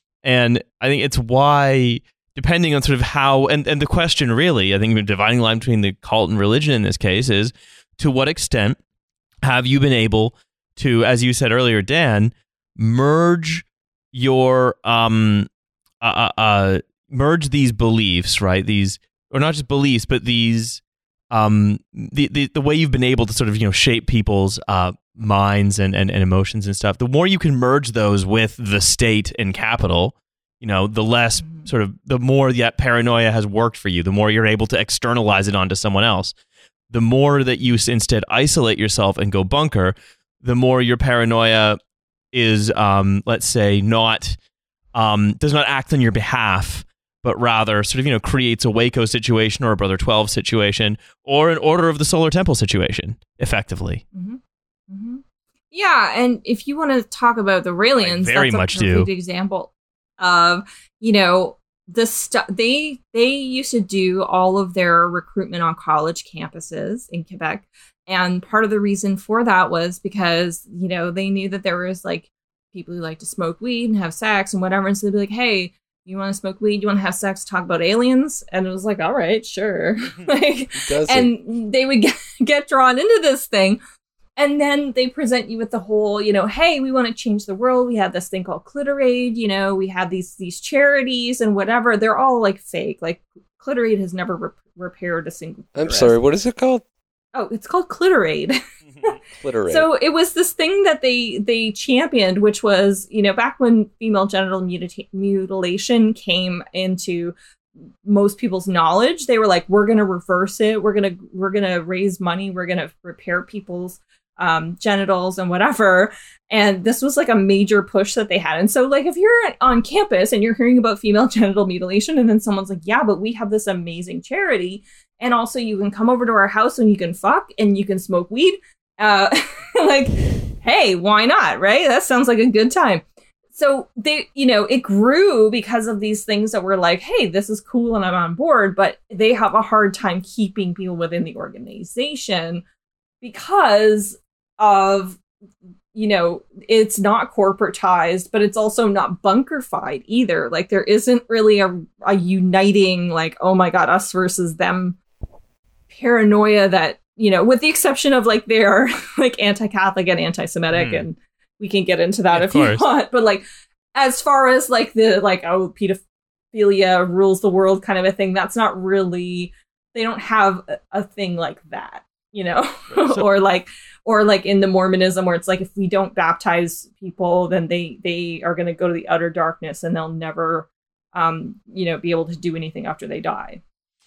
And I think it's why, depending on sort of how, and, and the question really, I think the dividing line between the cult and religion in this case is, to what extent have you been able to, as you said earlier, Dan, merge your, um, uh, uh, merge these beliefs, right? These, or not just beliefs, but these, um, the, the, the way you've been able to sort of, you know, shape people's, uh, minds and, and, and emotions and stuff. The more you can merge those with the state and capital, you know, the less sort of, the more that paranoia has worked for you, the more you're able to externalize it onto someone else. The more that you instead isolate yourself and go bunker, the more your paranoia is, um, let's say, not, um, does not act on your behalf, but rather sort of, you know, creates a Waco situation or a Brother twelve situation or an Order of the Solar Temple situation, effectively.
Mm-hmm. Mm-hmm. Yeah, and if you want to talk about the Raelians,
I very
that's a
much
perfect
do.
example of, you know, the stuff they they used to do all of their recruitment on college campuses in Quebec, and part of the reason for that was because, you know, they knew that there was like people who like to smoke weed and have sex and whatever, and so they'd be like, hey, you want to smoke weed, you want to have sex, talk about aliens? And it was like, all right, sure. Like, and they would get, get drawn into this thing. And then they present you with the whole, you know, hey, we want to change the world. We have this thing called Clitorade. You know, we have these these charities and whatever. They're all like fake. Like Clitorade has never re- repaired a single.
I'm sorry. What is it called?
Oh, it's called Clitorade.
Clitorade.
So it was this thing that they they championed, which was, you know, back when female genital muti- mutilation came into most people's knowledge, they were like, we're going to reverse it. We're going to we're going to raise money. We're going to repair people's um, genitals and whatever. And this was like a major push that they had. And so like, if you're on campus and you're hearing about female genital mutilation, and then someone's like, yeah, but we have this amazing charity. And also you can come over to our house and you can fuck and you can smoke weed. Uh, like, hey, why not? Right? That sounds like a good time. So they, you know, it grew because of these things that were like, hey, this is cool and I'm on board, but they have a hard time keeping people within the organization because of, you know, it's not corporatized, but it's also not bunkerfied either. Like there isn't really a, a uniting, like, oh my God, us versus them paranoia that, you know, with the exception of like they're like anti-Catholic and anti-Semitic, mm. and we can get into that yeah, if you want. But like, as far as like the like, oh, pedophilia rules the world kind of a thing, that's not really, they don't have a, a thing like that, you know, so, or like, or like in the Mormonism where it's like, if we don't baptize people, then they, they are going to go to the utter darkness and they'll never, um, you know, be able to do anything after they die.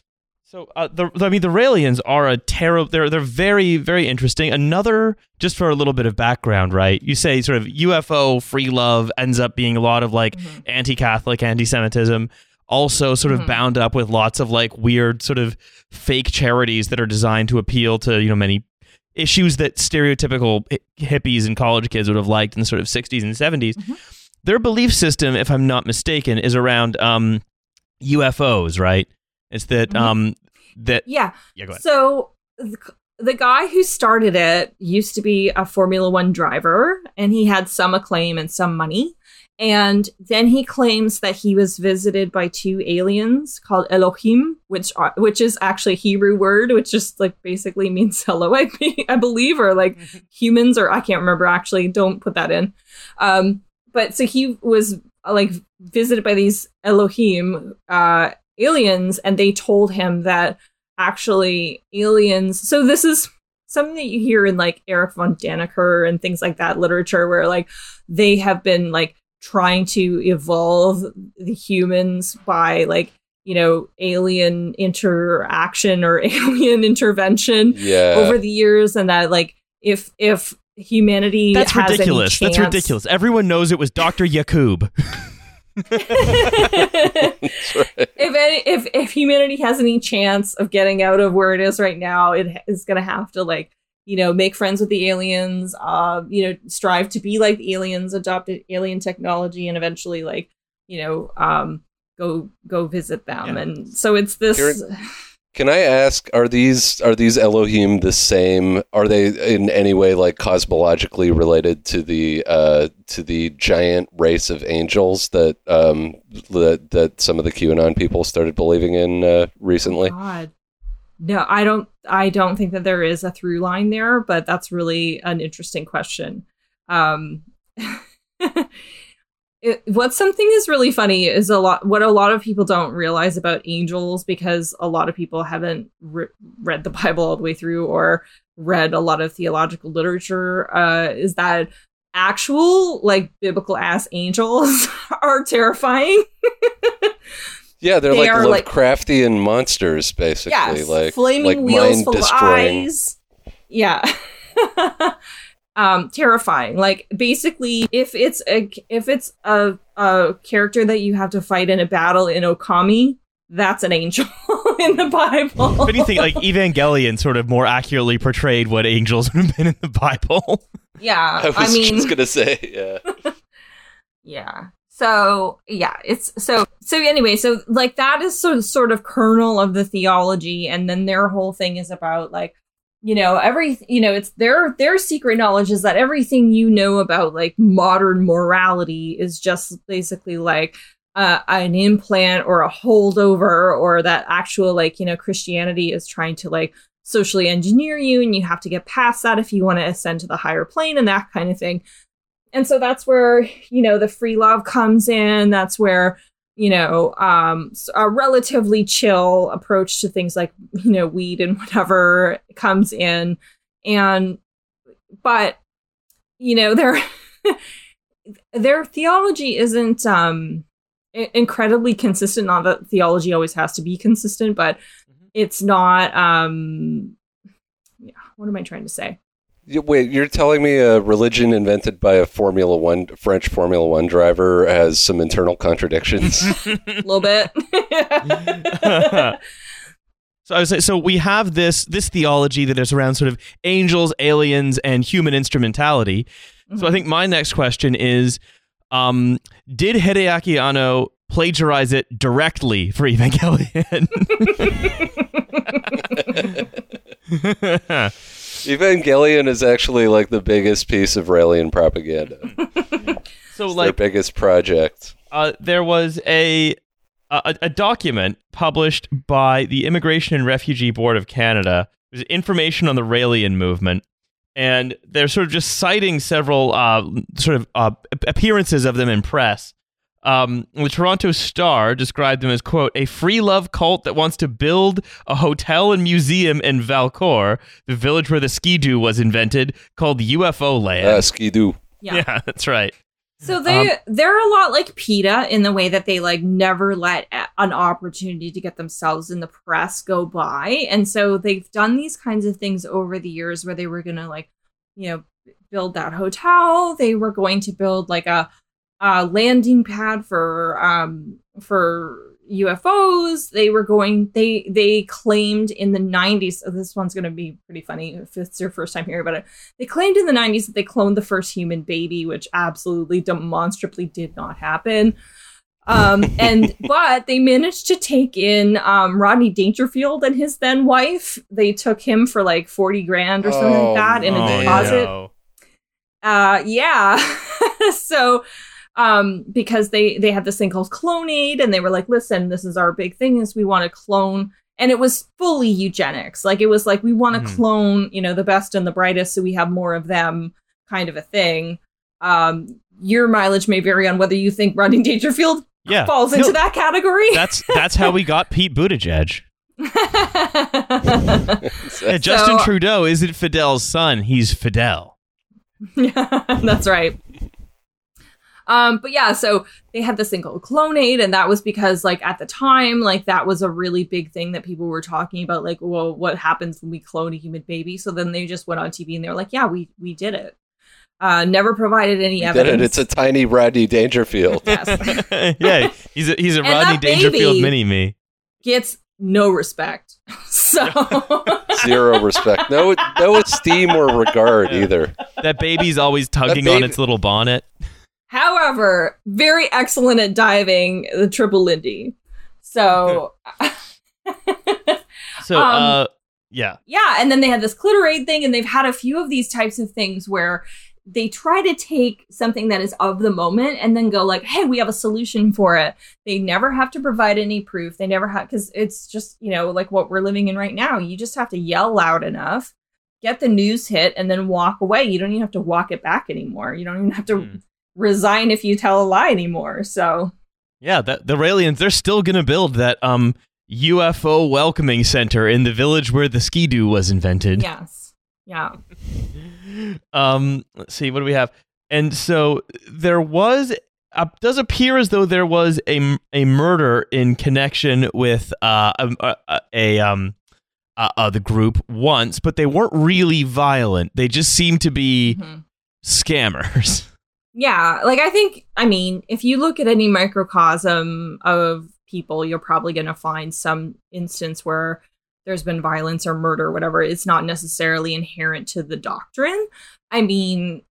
So, uh, the I mean, the Raelians are a terrible. They're they're very very interesting. Another, just for a little bit of background, right? You say sort of U F O free love ends up being a lot of like mm-hmm. anti-Catholic, anti-Semitism. Also, sort of mm-hmm. bound up with lots of like weird sort of fake charities that are designed to appeal to, you know, many issues that stereotypical hippies and college kids would have liked in the sort of sixties and seventies. Mm-hmm. Their belief system, if I'm not mistaken, is around um, U F Os, right? It's that, mm-hmm. um, that,
yeah.
Yeah, go ahead.
So the, the guy who started it used to be a Formula One driver, and he had some acclaim and some money. And then he claims that he was visited by two aliens called Elohim, which are, which is actually a Hebrew word, which just like basically means hello, I, I believe, or like humans, or I can't remember actually. Don't put that in. Um, but so he was like visited by these Elohim, uh, aliens, and they told him that actually aliens, so this is something that you hear in like Eric von Daniker and things like that literature, where like they have been like trying to evolve the humans by like, you know, alien interaction or alien intervention
yeah.
over the years, and that like if if humanity
that's
has
ridiculous
any chance,
that's ridiculous everyone knows it was Doctor Yakub.
That's right.
If any, if if humanity has any chance of getting out of where it is right now, it is going to have to like, you know, make friends with the aliens, uh, you know, strive to be like the aliens, adopt alien technology, and eventually like, you know, um, go go visit them. Yeah. And so it's this.
Here in, Can I ask, are these are these Elohim the same? Are they in any way like cosmologically related to the uh, to the giant race of angels that um, that that some of the QAnon people started believing in uh, recently?
Oh, God. No, I don't. I don't think that there is a through line there, but that's really an interesting question. Um, it, what something is really funny is a lot. What a lot of people don't realize about angels, because a lot of people haven't re- read the Bible all the way through or read a lot of theological literature, uh, is that actual like biblical ass angels are terrifying.
Yeah, they're
They
like
are, like-
Lovecraftian monsters, basically.
Yes,
like
flaming
like
wheels full of
mind-destroying.
eyes. Yeah. um, terrifying. Like, basically, if it's a if it's a a character that you have to fight in a battle in Okami, that's an angel in the Bible.
If anything, like Evangelion sort of more accurately portrayed what angels would have been in the Bible.
Yeah,
I was
I mean,
just gonna say, yeah.
yeah. So yeah, it's so so anyway, so like that is sort of, sort of kernel of the theology, and then their whole thing is about like, you know, every you know, it's their their secret knowledge is that everything you know about like modern morality is just basically like uh, an implant or a holdover, or that actual like, you know, Christianity is trying to like socially engineer you, and you have to get past that if you want to ascend to the higher plane and that kind of thing. And so that's where, you know, the free love comes in. That's where, you know, um, a relatively chill approach to things like, you know, weed and whatever comes in. And, but, you know, their, their theology isn't um, incredibly consistent. Not that theology always has to be consistent, but it's not, um, yeah, what am I trying to say?
Wait, you're telling me a religion invented by a Formula One, French Formula One driver has some internal contradictions?
A little bit.
So I was saying, so we have this this theology that is around sort of angels, aliens, and human instrumentality. Mm-hmm. So I think my next question is, um, did Hideaki Anno plagiarize it directly for Evangelion?
Evangelion is actually like the biggest piece of Raelian propaganda.
So
It's
like
their biggest project.
Uh, there was a, a a document published by the Immigration and Refugee Board of Canada. It was information on the Raelian movement, and they're sort of just citing several uh, sort of uh, appearances of them in press. Um, the Toronto Star described them as, quote, a free love cult that wants to build a hotel and museum in Valcourt, the village where the Ski-Doo was invented, called U F O Land.
Uh, Ski-Doo.
Yeah.
Yeah, that's right.
So they
Um,
they're a lot like PETA in the way that they like never let a- an opportunity to get themselves in the press go by, and so they've done these kinds of things over the years where they were gonna like, you know, build that hotel. They were going to build like a, a landing pad for um for U F Os. They were going. They they claimed in the nineties. Oh, this one's gonna be pretty funny if it's your first time hearing about it. They claimed in the nineties that they cloned the first human baby, which absolutely demonstrably did not happen. Um, and but they managed to take in um, Rodney Dangerfield and his then wife. They took him for like forty grand or something
Oh,
like that in
Oh,
a deposit.
no.
Uh, yeah. So. Um, because they, they had this thing called Clonade, and they were like, listen, this is our big thing is we want to clone. And it was fully eugenics. Like, it was like, we want to
Mhm.
clone, you know, the best and the brightest so we have more of them kind of a thing. Um, your mileage may vary on whether you think Rodney Dangerfield
Yeah.
falls
No,
into that category.
That's that's how we got Pete Buttigieg. Yeah, Justin
So-
Trudeau isn't Fidel's son. He's Fidel.
Yeah, that's right. Um, but yeah, so they had this thing called Clonade, and that was because, like, at the time, like, that was a really big thing that people were talking about, like, well, what happens when we clone a human baby? So then they just went on T V and they were like, yeah, we we did it. Uh, never provided any
We did
evidence.
it. It's a tiny Rodney Dangerfield.
Yes.
Yeah, he's a he's a
And
Rodney
that
Dangerfield
baby-
mini me.
Gets no respect. So
Zero respect. No, no esteem or regard either.
That baby's always tugging
That
on
baby-
its little bonnet.
however, very excellent at diving, the triple Lindy. So
So,
Um,
uh, yeah.
Yeah, and then they had this clitorade thing, and they've had a few of these types of things where they try to take something that is of the moment and then go like, hey, we have a solution for it. They never have to provide any proof. They never have, because it's just, you know, like what we're living in right now. You just have to yell loud enough, get the news hit, and then walk away. You don't even have to walk it back anymore. You don't even have to
Hmm.
resign if you tell a lie anymore. So
Yeah, the, the Raelians, they're still going to build that um U F O welcoming center in the village where the Ski-Doo was invented.
yes. Yeah.
Um, let's see, what do we have? And so there was, uh, does appear as though there was a, a murder in connection with uh, a, a, a um uh, uh, the group once, but they weren't really violent. They just seemed to be
Mhm.
scammers.
Yeah, like I think, I mean, if you look at any microcosm of people, you're probably going to find some instance where there's been violence or murder or whatever. It's not necessarily inherent to the doctrine. I mean,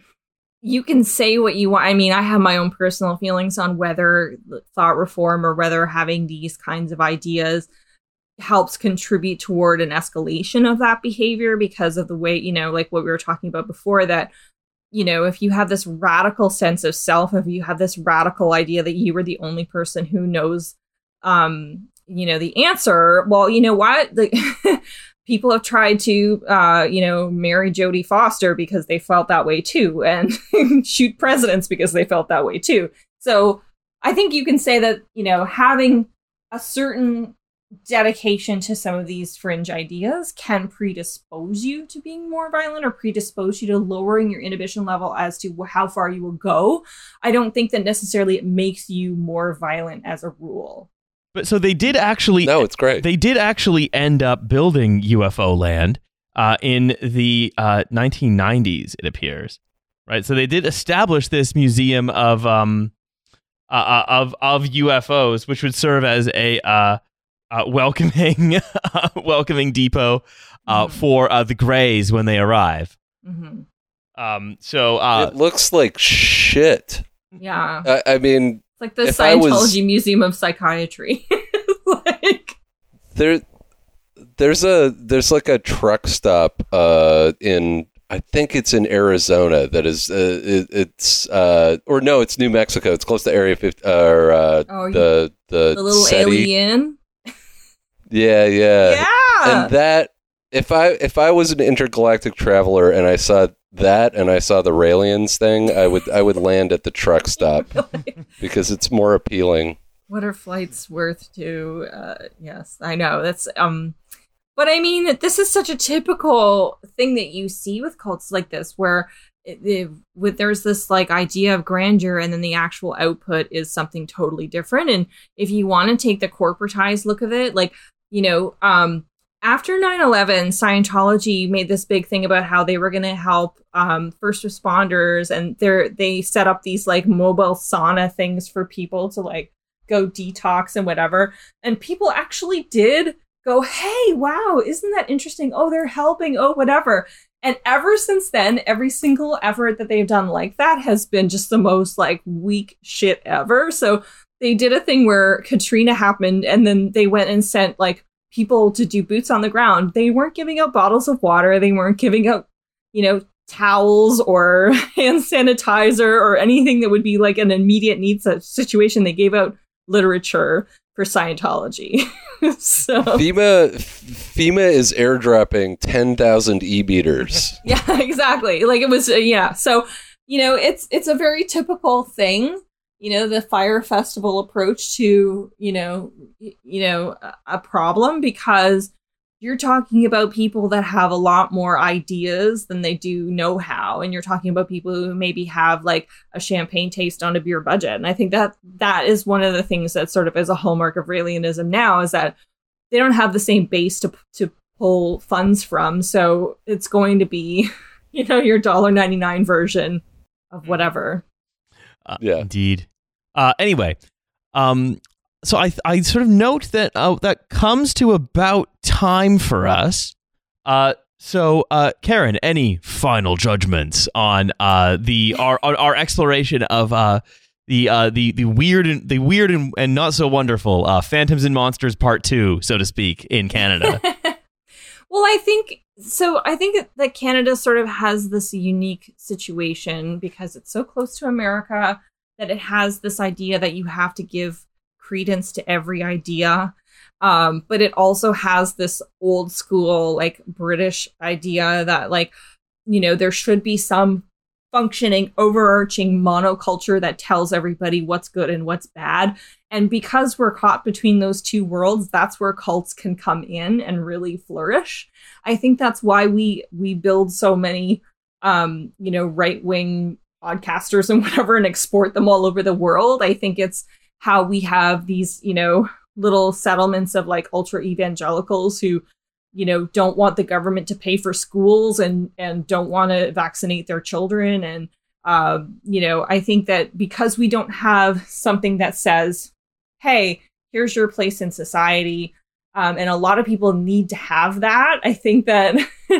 you can say what you want. I mean, I have my own personal feelings on whether thought reform or whether having these kinds of ideas helps contribute toward an escalation of that behavior because of the way, you know, like what we were talking about before, that you know, if you have this radical sense of self, if you have this radical idea that you are the only person who knows, um, you know, the answer, well, you know what? The, people have tried to, uh, you know, marry Jodie Foster because they felt that way too, and shoot presidents because they felt that way too. So I think you can say that, you know, having a certain dedication to some of these fringe ideas can predispose you to being more violent or predispose you to lowering your inhibition level as to how far you will go. I don't think that necessarily it makes you more violent as a rule.
But so they did actually.
No, it's great.
They did actually end up building U F O land uh, in the uh, nineteen nineties. It appears, right? So they did establish this museum of um uh, of of U F Os, which would serve as a uh, uh, welcoming welcoming depot uh,
Mhm.
for uh, the Greys when they arrive.
Mm-hmm.
Um, so uh,
it looks like shit.
Yeah.
I, I mean,
It's like the
if I
Scientology
was-
Museum of Psychiatry. Like,
there, there's a there's like a truck stop uh, in I think it's in Arizona that is uh, it, it's uh, or no, it's New Mexico. It's close to Area fifty or uh,
Oh, you-
the the
the little
SETI.
alien.
Yeah, yeah,
Yeah.
And that if I if I was an intergalactic traveler and I saw that and I saw the Raelians thing, I would I would land at the truck stop because it's more appealing.
What are flights worth to? Uh, yes, I know that's um, but I mean, this is such a typical thing that you see with cults like this, where it, it, with there's this like idea of grandeur, and then the actual output is something totally different. And if you want to take the corporatized look of it, like you know, um, after nine eleven, Scientology made this big thing about how they were going to help um, first responders, and they they set up these like mobile sauna things for people to like go detox and whatever. And people actually did go, hey, wow, isn't that interesting? Oh, they're helping. Oh, whatever. And ever since then, every single effort that they've done like that has been just the most like weak shit ever. So they did a thing where Katrina happened, and then they went and sent like people to do boots on the ground. They weren't giving out bottles of water. They weren't giving out, you know, towels or hand sanitizer or anything that would be like an immediate needs situation. They gave out literature for Scientology. So
FEMA FEMA is airdropping ten thousand e-beaters.
yeah, exactly. Like it was, uh, yeah. So, you know, it's it's a very typical thing. You know, the Fire Festival approach to, you know, y- you know, a, a problem, because you're talking about people that have a lot more ideas than they do know-how, and you're talking about people who maybe have like a champagne taste on a beer budget. And I think that that is one of the things that sort of is a hallmark of Raelianism now, is that they don't have the same base to to pull funds from. So it's going to be, you know, your one dollar ninety-nine version of whatever.
Uh,
Yeah.
Indeed. Uh, anyway, um, so I I sort of note that uh, that comes to about time for us. Uh, so uh, Karen, any final judgments on uh the our our, our exploration of uh the uh, the the weird and the weird and, and not so wonderful uh, Phantoms and Monsters Part Two, so to speak, in Canada.
Well, I think so. I think that Canada sort of has this unique situation because it's so close to America that it has this idea that you have to give credence to every idea. Um, but it also has this old school, like British idea that, like, you know, there should be some functioning, overarching monoculture that tells everybody what's good and what's bad. And because we're caught between those two worlds, that's where cults can come in and really flourish. I think that's why we we build so many, um, you know, right-wing podcasters and whatever and export them all over the world. I think it's how we have these, you know, little settlements of like ultra evangelicals who, you know, don't want the government to pay for schools and and don't want to vaccinate their children. And, uh, you know, I think that because we don't have something that says, hey, here's your place in society. Um, and a lot of people need to have that. I think that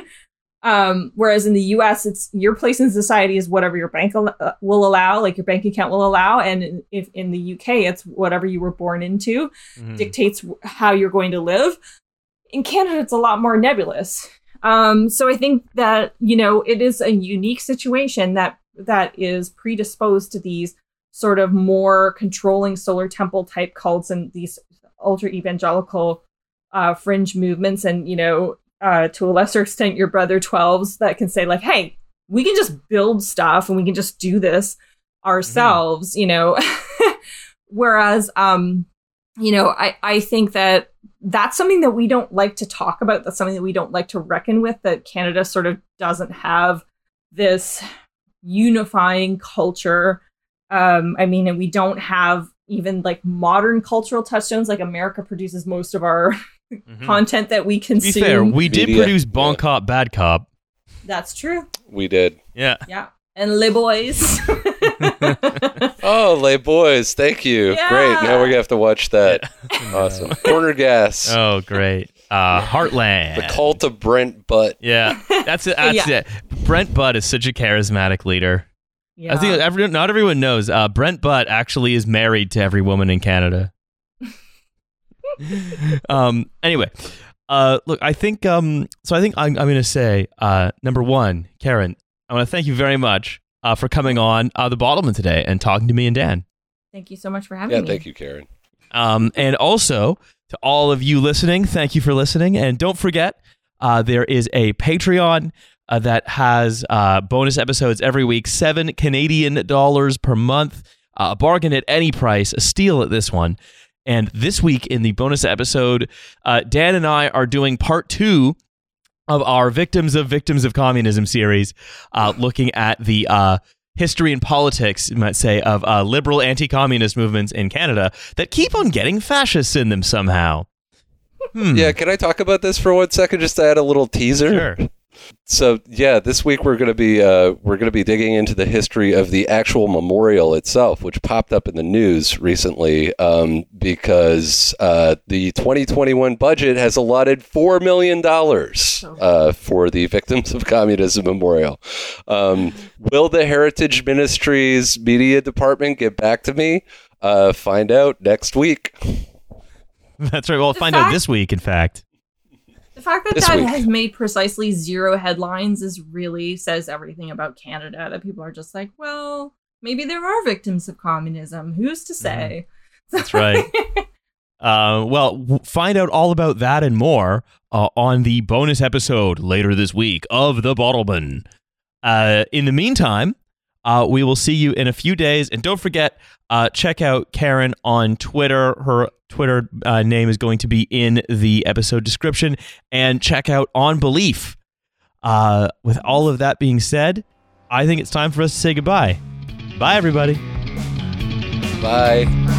um, whereas in the U S, it's your place in society is whatever your bank al- uh, will allow, like your bank account will allow. And if in the U K, it's whatever you were born into mm-hmm. dictates how you're going to live. In Canada, it's a lot more nebulous. Um, so I think that, you know, it is a unique situation that that is predisposed to these sort of more controlling solar temple type cults and these ultra evangelical uh, fringe movements. And, you know, uh, to a lesser extent, your brother twelves that can say like, hey, we can just build stuff and we can just do this ourselves, mm-hmm. you know, whereas, um, you know, I, I think that that's something that we don't like to talk about. That's something that we don't like to reckon with, that Canada sort of doesn't have this unifying culture. Um, I mean, and we don't have even like modern cultural touchstones. Like America produces most of our mm-hmm. content that we consume.
To be fair, we did
Media.
produce Bon
Yeah.
Cop, Bad Cop.
That's true.
We did.
Yeah.
Yeah. And Les Boys.
Oh, Les Boys. Thank you.
Yeah.
Great. Now we're going to have to watch that. Awesome. Corner Gas.
Oh, great. Uh, Heartland.
The Cult of Brent Butt.
Yeah. That's it. That's
Yeah.
it. Brent Butt is such a charismatic leader.
Yeah.
I think every, not everyone knows. Uh, Brent Butt actually is married to every woman in Canada. um. Anyway, uh, look, I think. Um. So I think I'm, I'm going to say, uh, number one, Karen, I want to thank you very much uh, for coming on uh, the Bottleman today and talking to me and Dan.
Thank you so much for having
Yeah,
me.
thank you, Karen.
Um. And also to all of you listening, thank you for listening. And don't forget, uh, there is a Patreon. Uh, that has uh, bonus episodes every week, seven Canadian dollars per month, uh, a bargain at any price, a steal at this one. And this week in the bonus episode, uh, Dan and I are doing part two of our Victims of Victims of Communism series, uh, looking at the uh, history and politics, you might say, of uh, liberal anti-communist movements in Canada that keep on getting fascists in them somehow. Hmm.
Yeah, can I talk about this for one second, just to add a little teaser?
Sure.
So yeah, this week we're going to be uh, we're going to be digging into the history of the actual memorial itself, which popped up in the news recently um, because uh, the twenty twenty-one budget has allotted four million dollars uh, for the Victims of Communism Memorial. Um, will the Heritage Ministries media department get back to me? Uh, find out next week.
That's right. Well,
The
find out
fact-
this week, in fact.
The fact that
This
that
week.
has made precisely zero headlines is really says everything about Canada. That people are just like, well, maybe there are victims of communism. Who's to say?
That's right. Uh, well, w- find out all about that and more uh, on the bonus episode later this week of The Bottleman. Uh, in the meantime, uh, we will see you in a few days. And don't forget, uh, check out Karen on Twitter. Her Twitter uh, name is going to be in the episode description. And check out On Belief. Uh, with all of that being said, I think it's time for us to say goodbye. Bye, everybody.
Bye.